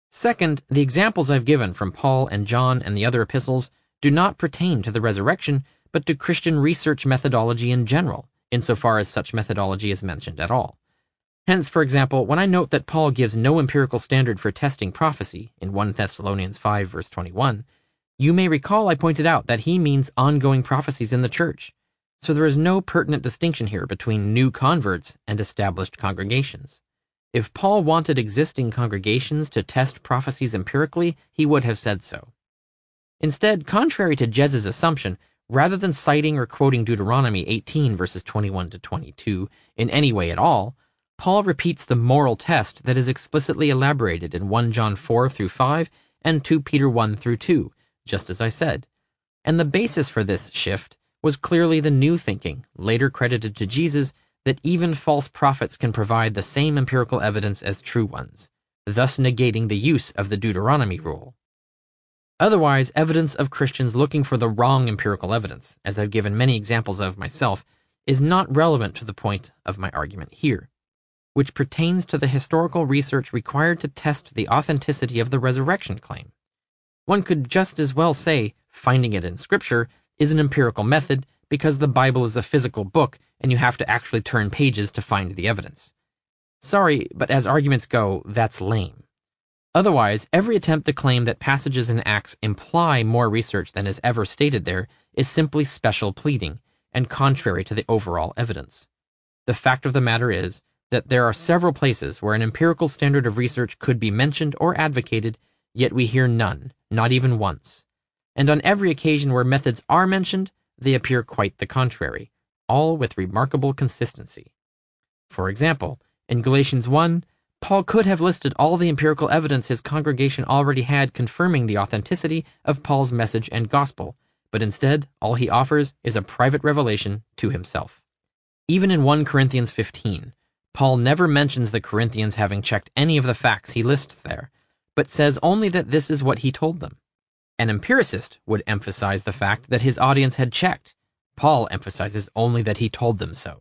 Second, the examples I've given from Paul and John and the other epistles do not pertain to the resurrection, but to Christian research methodology in general, insofar as such methodology is mentioned at all. Hence, for example, when I note that Paul gives no empirical standard for testing prophecy in 1 Thessalonians 5 verse 21, you may recall I pointed out that he means ongoing prophecies in the church. So there is no pertinent distinction here between new converts and established congregations. If Paul wanted existing congregations to test prophecies empirically, he would have said so. Instead, contrary to Jez's assumption, rather than citing or quoting Deuteronomy 18 verses 21 to 22 in any way at all, Paul repeats the moral test that is explicitly elaborated in 1 John 4 through 5 and 2 Peter 1 through 2, just as I said. And the basis for this shift was clearly the new thinking, later credited to Jesus, that even false prophets can provide the same empirical evidence as true ones, thus negating the use of the Deuteronomy rule. Otherwise, evidence of Christians looking for the wrong empirical evidence, as I've given many examples of myself, is not relevant to the point of my argument here, which pertains to the historical research required to test the authenticity of the resurrection claim. One could just as well say finding it in Scripture is an empirical method because the Bible is a physical book and you have to actually turn pages to find the evidence. Sorry, but as arguments go, that's lame. Otherwise, every attempt to claim that passages in Acts imply more research than is ever stated there is simply special pleading and contrary to the overall evidence. The fact of the matter is that there are several places where an empirical standard of research could be mentioned or advocated, yet we hear none, not even once. And on every occasion where methods are mentioned, they appear quite the contrary, all with remarkable consistency. For example, in Galatians 1, Paul could have listed all the empirical evidence his congregation already had confirming the authenticity of Paul's message and gospel, but instead, all he offers is a private revelation to himself. Even in 1 Corinthians 15, Paul never mentions the Corinthians having checked any of the facts he lists there, but says only that this is what he told them. An empiricist would emphasize the fact that his audience had checked. Paul emphasizes only that he told them so.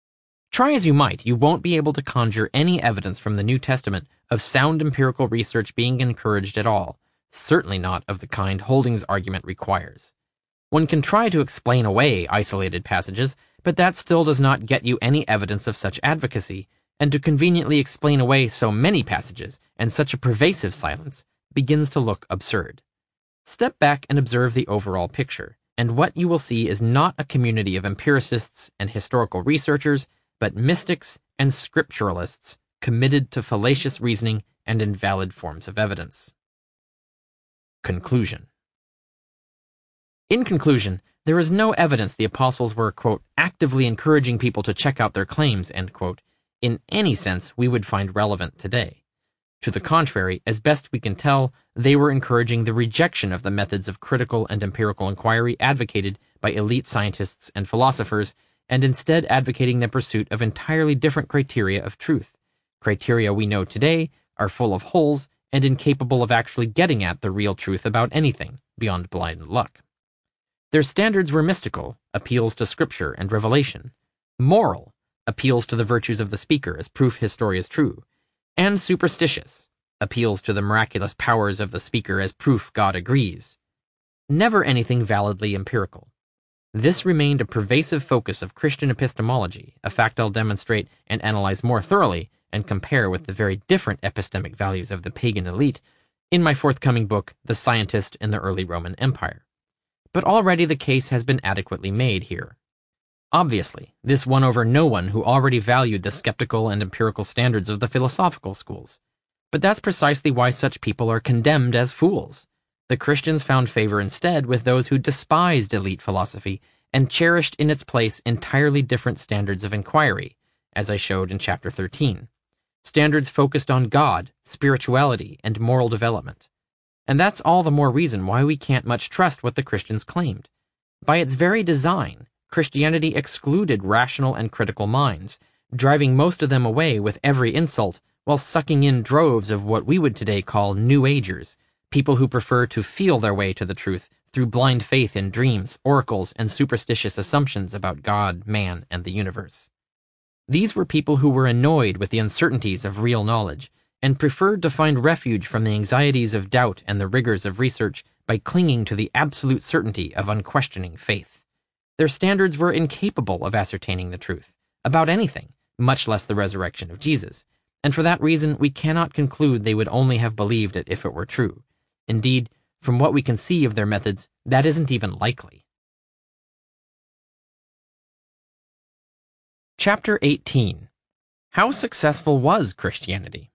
Try as you might, you won't be able to conjure any evidence from the New Testament of sound empirical research being encouraged at all, certainly not of the kind Holding's argument requires. One can try to explain away isolated passages, but that still does not get you any evidence of such advocacy, and to conveniently explain away so many passages and such a pervasive silence begins to look absurd. Step back and observe the overall picture, and what you will see is not a community of empiricists and historical researchers, but mystics and scripturalists committed to fallacious reasoning and invalid forms of evidence. Conclusion. In conclusion, there is no evidence the apostles were, quote, actively encouraging people to check out their claims, end quote, in any sense we would find relevant today. To the contrary, as best we can tell, they were encouraging the rejection of the methods of critical and empirical inquiry advocated by elite scientists and philosophers, and instead advocating the pursuit of entirely different criteria of truth. Criteria we know today are full of holes and incapable of actually getting at the real truth about anything, beyond blind luck. Their standards were mystical, appeals to scripture and revelation; moral, appeals to the virtues of the speaker as proof his story is true; and superstitious, appeals to the miraculous powers of the speaker as proof God agrees. Never anything validly empirical. This remained a pervasive focus of Christian epistemology, a fact I'll demonstrate and analyze more thoroughly and compare with the very different epistemic values of the pagan elite in my forthcoming book, The Scientist in the Early Roman Empire. But already the case has been adequately made here. Obviously, this won over no one who already valued the skeptical and empirical standards of the philosophical schools. But that's precisely why such people are condemned as fools. The Christians found favor instead with those who despised elite philosophy and cherished in its place entirely different standards of inquiry, as I showed in Chapter 13. Standards focused on God, spirituality, and moral development. And that's all the more reason why we can't much trust what the Christians claimed. By its very design, Christianity excluded rational and critical minds, driving most of them away with every insult, while sucking in droves of what we would today call New Agers, people who prefer to feel their way to the truth through blind faith in dreams, oracles, and superstitious assumptions about God, man, and the universe. These were people who were annoyed with the uncertainties of real knowledge, and preferred to find refuge from the anxieties of doubt and the rigors of research by clinging to the absolute certainty of unquestioning faith. Their standards were incapable of ascertaining the truth about anything, much less the resurrection of Jesus, and for that reason we cannot conclude they would only have believed it if it were true. Indeed, from what we can see of their methods, that isn't even likely. Chapter 18. How successful was Christianity?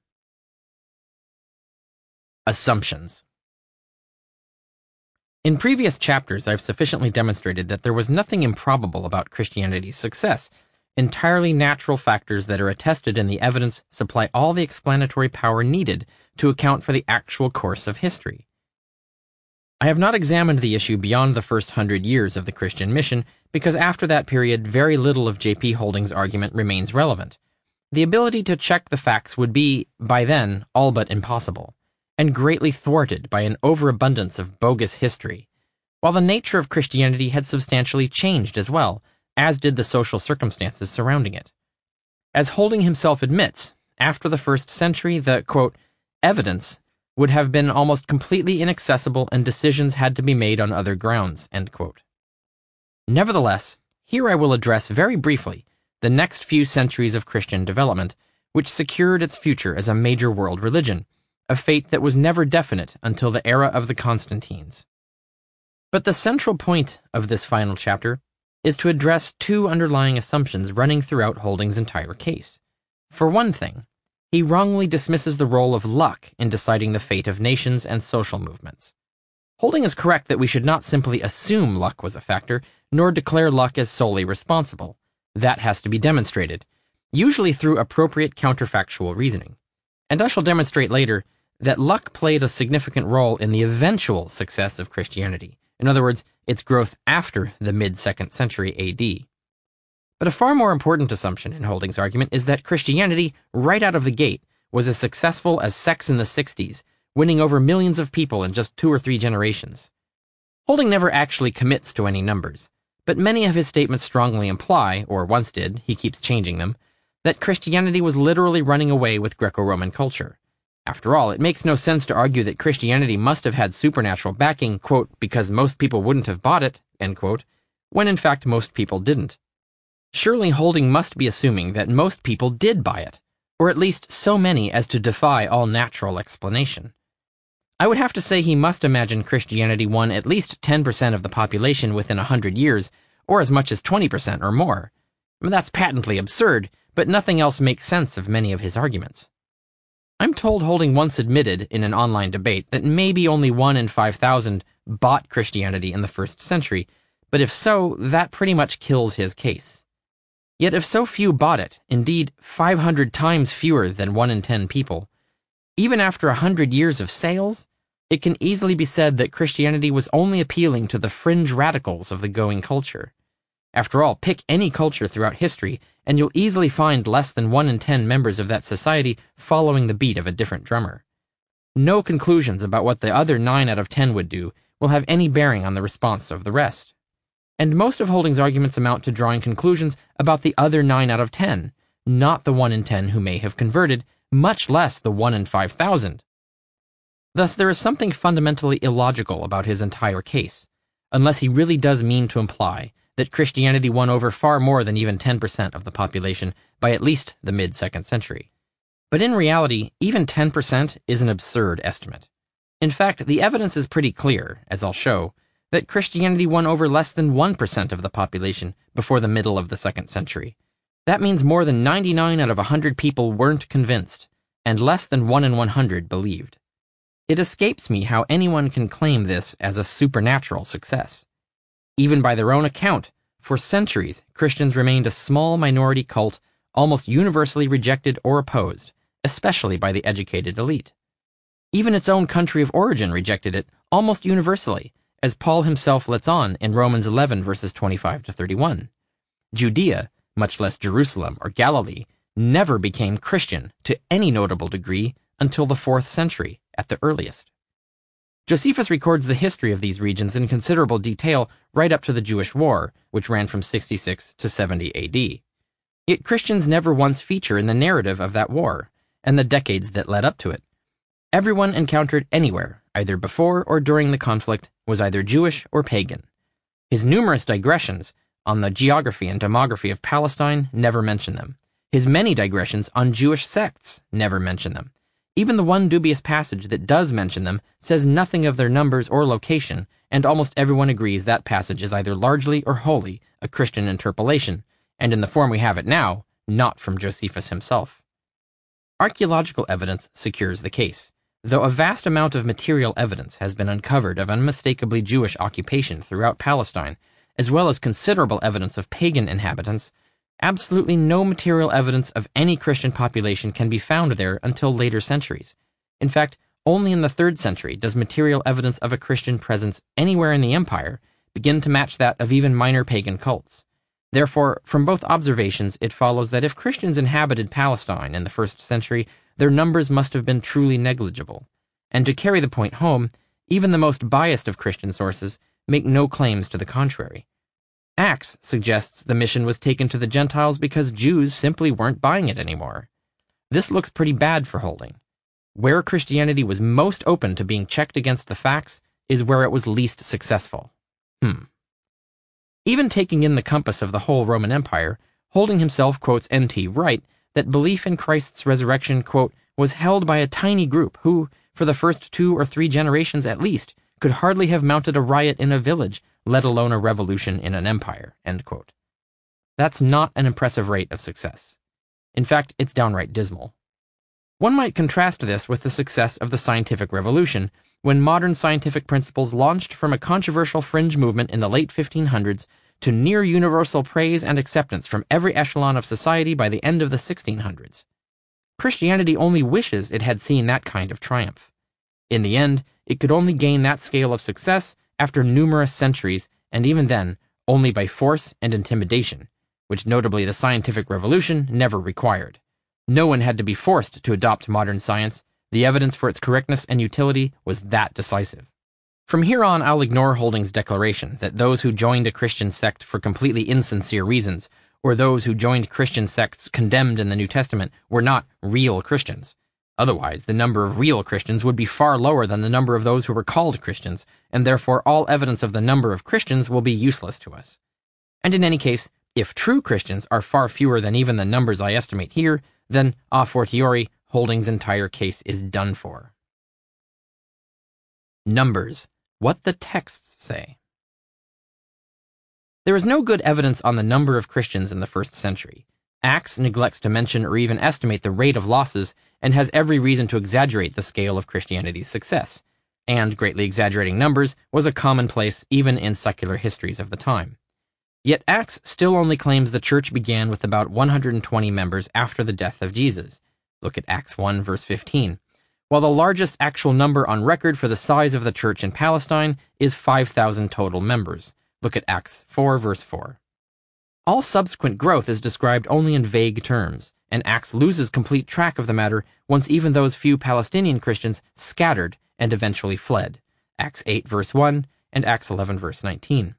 Assumptions. In previous chapters, I've sufficiently demonstrated that there was nothing improbable about Christianity's success. Entirely natural factors that are attested in the evidence supply all the explanatory power needed to account for the actual course of history. I have not examined the issue beyond the first 100 years of the Christian mission, because after that period, very little of J.P. Holding's argument remains relevant. The ability to check the facts would be, by then, all but impossible, and greatly thwarted by an overabundance of bogus history, while the nature of Christianity had substantially changed as well, as did the social circumstances surrounding it. As Holding himself admits, after the first century, the, quote, evidence would have been almost completely inaccessible and decisions had to be made on other grounds, end quote. Nevertheless, here I will address very briefly the next few centuries of Christian development, which secured its future as a major world religion, a fate that was never definite until the era of the Constantines. But the central point of this final chapter is to address two underlying assumptions running throughout Holding's entire case. For one thing, he wrongly dismisses the role of luck in deciding the fate of nations and social movements. Holding is correct that we should not simply assume luck was a factor, nor declare luck as solely responsible. That has to be demonstrated, usually through appropriate counterfactual reasoning. And I shall demonstrate later that luck played a significant role in the eventual success of Christianity. In other words, its growth after the mid-2nd century AD. But a far more important assumption in Holding's argument is that Christianity, right out of the gate, was as successful as sex in the 60s, winning over millions of people in just 2 or 3 generations. Holding never actually commits to any numbers, but many of his statements strongly imply, or once did, he keeps changing them, that Christianity was literally running away with Greco-Roman culture. After all, it makes no sense to argue that Christianity must have had supernatural backing, quote, because most people wouldn't have bought it, end quote, when in fact most people didn't. Surely Holding must be assuming that most people did buy it, or at least so many as to defy all natural explanation. I would have to say he must imagine Christianity won at least 10% of the population within 100 years, or as much as 20% or more. That's patently absurd, but nothing else makes sense of many of his arguments. I'm told Holding once admitted in an online debate that maybe only 1 in 5,000 bought Christianity in the 1st century, but if so, that pretty much kills his case. Yet if so few bought it, indeed 500 times fewer than 1 in 10 people, even after 100 years of sales, it can easily be said that Christianity was only appealing to the fringe radicals of the going culture. After all, pick any culture throughout history, and you'll easily find less than 1 in 10 members of that society following the beat of a different drummer. No conclusions about what the other 9 out of 10 would do will have any bearing on the response of the rest. And most of Holding's arguments amount to drawing conclusions about the other 9 out of 10, not the 1 in 10 who may have converted, much less the 1 in 5,000. Thus, there is something fundamentally illogical about his entire case, unless he really does mean to imply that Christianity won over far more than even 10% of the population by at least the mid-2nd century. But in reality, even 10% is an absurd estimate. In fact, the evidence is pretty clear, as I'll show, that Christianity won over less than 1% of the population before the middle of the 2nd century. That means more than 99 out of 100 people weren't convinced, and less than 1 in 100 believed. It escapes me how anyone can claim this as a supernatural success. Even by their own account, for centuries, Christians remained a small minority cult, almost universally rejected or opposed, especially by the educated elite. Even its own country of origin rejected it almost universally, as Paul himself lets on in Romans 11 verses 25 to 31. Judea, much less Jerusalem or Galilee, never became Christian to any notable degree until the 4th century, at the earliest. Josephus records the history of these regions in considerable detail right up to the Jewish War, which ran from 66 to 70 AD. Yet Christians never once feature in the narrative of that war, and the decades that led up to it. Everyone encountered anywhere, either before or during the conflict, was either Jewish or pagan. His numerous digressions on the geography and demography of Palestine never mention them. His many digressions on Jewish sects never mention them. Even the one dubious passage that does mention them says nothing of their numbers or location, and almost everyone agrees that passage is either largely or wholly a Christian interpolation, and in the form we have it now, not from Josephus himself. Archaeological evidence secures the case. Though a vast amount of material evidence has been uncovered of unmistakably Jewish occupation throughout Palestine, as well as considerable evidence of pagan inhabitants, absolutely no material evidence of any Christian population can be found there until later centuries. In fact, only in the 3rd century does material evidence of a Christian presence anywhere in the empire begin to match that of even minor pagan cults. Therefore, from both observations, it follows that if Christians inhabited Palestine in the 1st century, their numbers must have been truly negligible. And to carry the point home, even the most biased of Christian sources make no claims to the contrary. Acts suggests the mission was taken to the Gentiles because Jews simply weren't buying it anymore. This looks pretty bad for Holding. Where Christianity was most open to being checked against the facts is where it was least successful. Even taking in the compass of the whole Roman Empire, Holding himself quotes N.T. Wright that belief in Christ's resurrection, quote, was held by a tiny group who, for the first 2 or 3 generations at least, could hardly have mounted a riot in a village, let alone a revolution in an empire, end quote. That's not an impressive rate of success. In fact, it's downright dismal. One might contrast this with the success of the scientific revolution, when modern scientific principles launched from a controversial fringe movement in the late 1500s to near universal praise and acceptance from every echelon of society by the end of the 1600s. Christianity only wishes it had seen that kind of triumph. In the end, it could only gain that scale of success after numerous centuries, and even then, only by force and intimidation, which notably the scientific revolution never required. No one had to be forced to adopt modern science. The evidence for its correctness and utility was that decisive. From here on, I'll ignore Holding's declaration that those who joined a Christian sect for completely insincere reasons, or those who joined Christian sects condemned in the New Testament, were not real Christians. Otherwise, the number of real Christians would be far lower than the number of those who were called Christians, and therefore all evidence of the number of Christians will be useless to us. And in any case, if true Christians are far fewer than even the numbers I estimate here, then, a fortiori, Holding's entire case is done for. Numbers. What the texts say. There is no good evidence on the number of Christians in the 1st century. Acts neglects to mention or even estimate the rate of losses and has every reason to exaggerate the scale of Christianity's success. And greatly exaggerating numbers was a commonplace even in secular histories of the time. Yet Acts still only claims the church began with about 120 members after the death of Jesus. Look at Acts 1 verse 15. While the largest actual number on record for the size of the church in Palestine is 5,000 total members. Look at Acts 4 verse 4. All subsequent growth is described only in vague terms, and Acts loses complete track of the matter once even those few Palestinian Christians scattered and eventually fled. Acts 8 verse 1 and Acts 11 verse 19.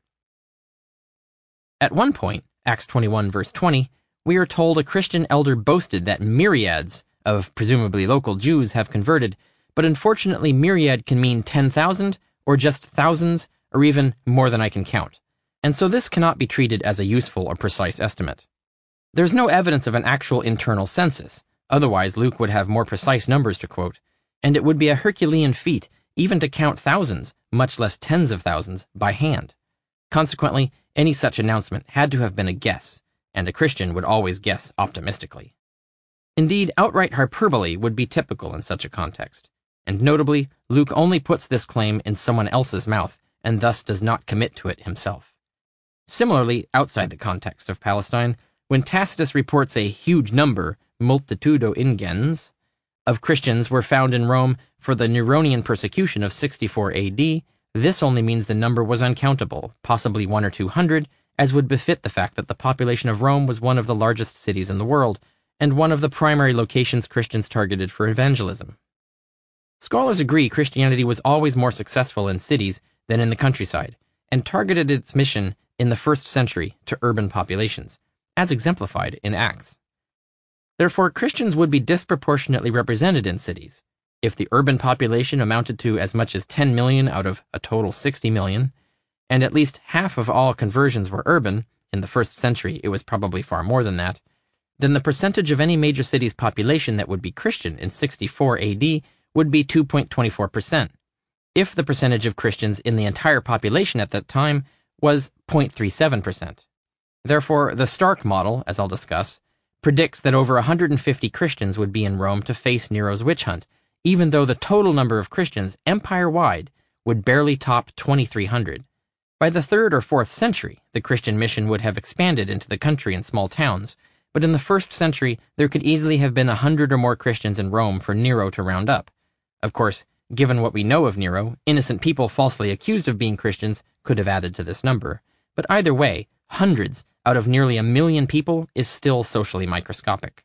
At one point, Acts 21 verse 20, we are told a Christian elder boasted that myriads of presumably local Jews have converted, but unfortunately myriad can mean 10,000 or just thousands or even more than I can count, and so this cannot be treated as a useful or precise estimate. There's no evidence of an actual internal census, otherwise Luke would have more precise numbers to quote, and it would be a Herculean feat even to count thousands, much less tens of thousands, by hand. Consequently, any such announcement had to have been a guess, and a Christian would always guess optimistically. Indeed, outright hyperbole would be typical in such a context, and notably, Luke only puts this claim in someone else's mouth, and thus does not commit to it himself. Similarly, outside the context of Palestine, when Tacitus reports a huge number, multitudo ingens, of Christians were found in Rome for the Neronian persecution of 64 AD, this only means the number was uncountable, possibly 100 or 200, as would befit the fact that the population of Rome was one of the largest cities in the world, and one of the primary locations Christians targeted for evangelism. Scholars agree Christianity was always more successful in cities than in the countryside, and targeted its mission in the 1st century to urban populations, as exemplified in Acts. Therefore, Christians would be disproportionately represented in cities. If the urban population amounted to as much as 10 million out of a total 60 million, and at least half of all conversions were urban, in the first century it was probably far more than that, then the percentage of any major city's population that would be Christian in 64 AD would be 2.24%, if the percentage of Christians in the entire population at that time was 0.37%. Therefore, the Stark model, as I'll discuss, predicts that over 150 Christians would be in Rome to face Nero's witch hunt, even though the total number of Christians, empire-wide, would barely top 2,300. By the 3rd or 4th century, the Christian mission would have expanded into the country and small towns, but in the 1st century there could easily have been 100 or more Christians in Rome for Nero to round up. Of course, given what we know of Nero, innocent people falsely accused of being Christians could have added to this number. But either way, hundreds out of nearly 1 million people is still socially microscopic.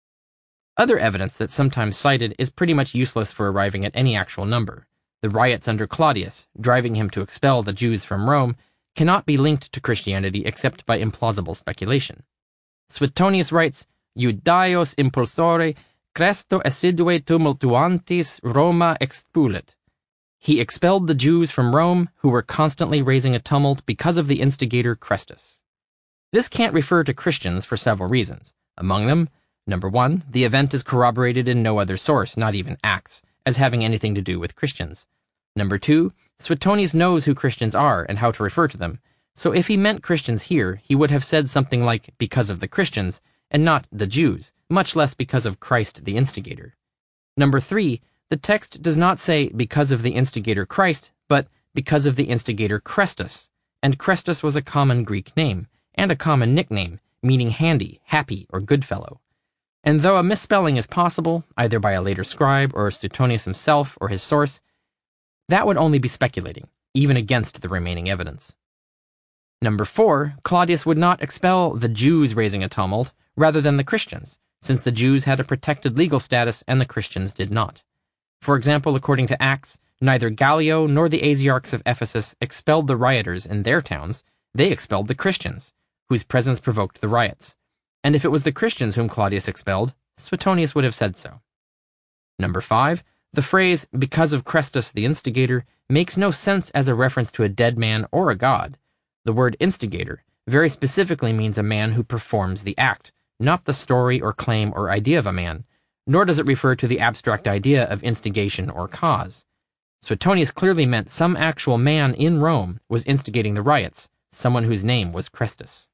Other evidence that's sometimes cited is pretty much useless for arriving at any actual number. The riots under Claudius, driving him to expel the Jews from Rome, cannot be linked to Christianity except by implausible speculation. Suetonius writes, Judaios impulsore Cresto assidue tumultuantis Roma expulit. He expelled the Jews from Rome, who were constantly raising a tumult because of the instigator Chrestus. This can't refer to Christians for several reasons. Among them, number 1, the event is corroborated in no other source, not even Acts, as having anything to do with Christians. Number 2, Suetonius knows who Christians are and how to refer to them, so if he meant Christians here, he would have said something like, because of the Christians, and not the Jews, much less because of Christ the instigator. Number 3, the text does not say because of the instigator Christ, but because of the instigator Chrestus, and Chrestus was a common Greek name, and a common nickname, meaning handy, happy, or good fellow. And though a misspelling is possible, either by a later scribe or Suetonius himself or his source, that would only be speculating, even against the remaining evidence. Number 4, Claudius would not expel the Jews raising a tumult, rather than the Christians, since the Jews had a protected legal status and the Christians did not. For example, according to Acts, neither Gallio nor the Asiarchs of Ephesus expelled the rioters in their towns, they expelled the Christians, whose presence provoked the riots. And if it was the Christians whom Claudius expelled, Suetonius would have said so. Number 5, the phrase, because of Chrestus the instigator, makes no sense as a reference to a dead man or a god. The word instigator very specifically means a man who performs the act, not the story or claim or idea of a man, nor does it refer to the abstract idea of instigation or cause. Suetonius clearly meant some actual man in Rome was instigating the riots, someone whose name was Chrestus.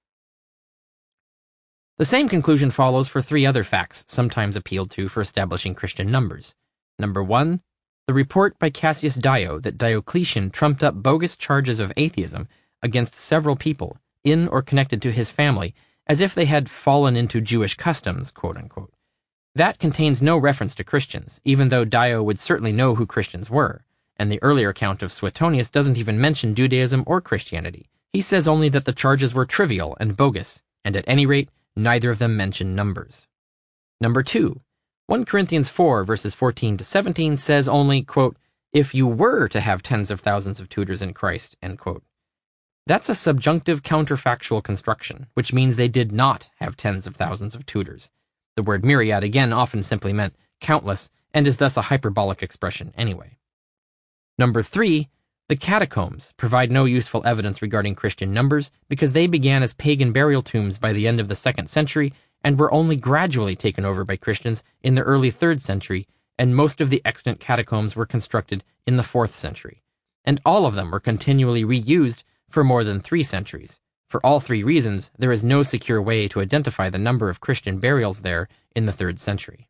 The same conclusion follows for 3 other facts sometimes appealed to for establishing Christian numbers. Number 1, the report by Cassius Dio that Diocletian trumped up bogus charges of atheism against several people, in or connected to his family, as if they had fallen into Jewish customs, quote-unquote. That contains no reference to Christians, even though Dio would certainly know who Christians were, and the earlier account of Suetonius doesn't even mention Judaism or Christianity. He says only that the charges were trivial and bogus, and at any rate, neither of them mention numbers. Number 2, 1 Corinthians 4 verses 14 to 17 says only, quote, if you were to have tens of thousands of tutors in Christ, end quote. That's a subjunctive counterfactual construction, which means they did not have tens of thousands of tutors. The word myriad again often simply meant countless, and is thus a hyperbolic expression anyway. Number 3, the catacombs provide no useful evidence regarding Christian numbers because they began as pagan burial tombs by the end of the 2nd century and were only gradually taken over by Christians in the early 3rd century, and most of the extant catacombs were constructed in the 4th century. And all of them were continually reused for more than 3 centuries. For all 3 reasons, there is no secure way to identify the number of Christian burials there in the 3rd century.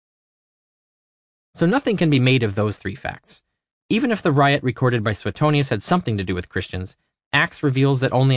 So nothing can be made of those 3 facts. Even if the riot recorded by Suetonius had something to do with Christians, Acts reveals that only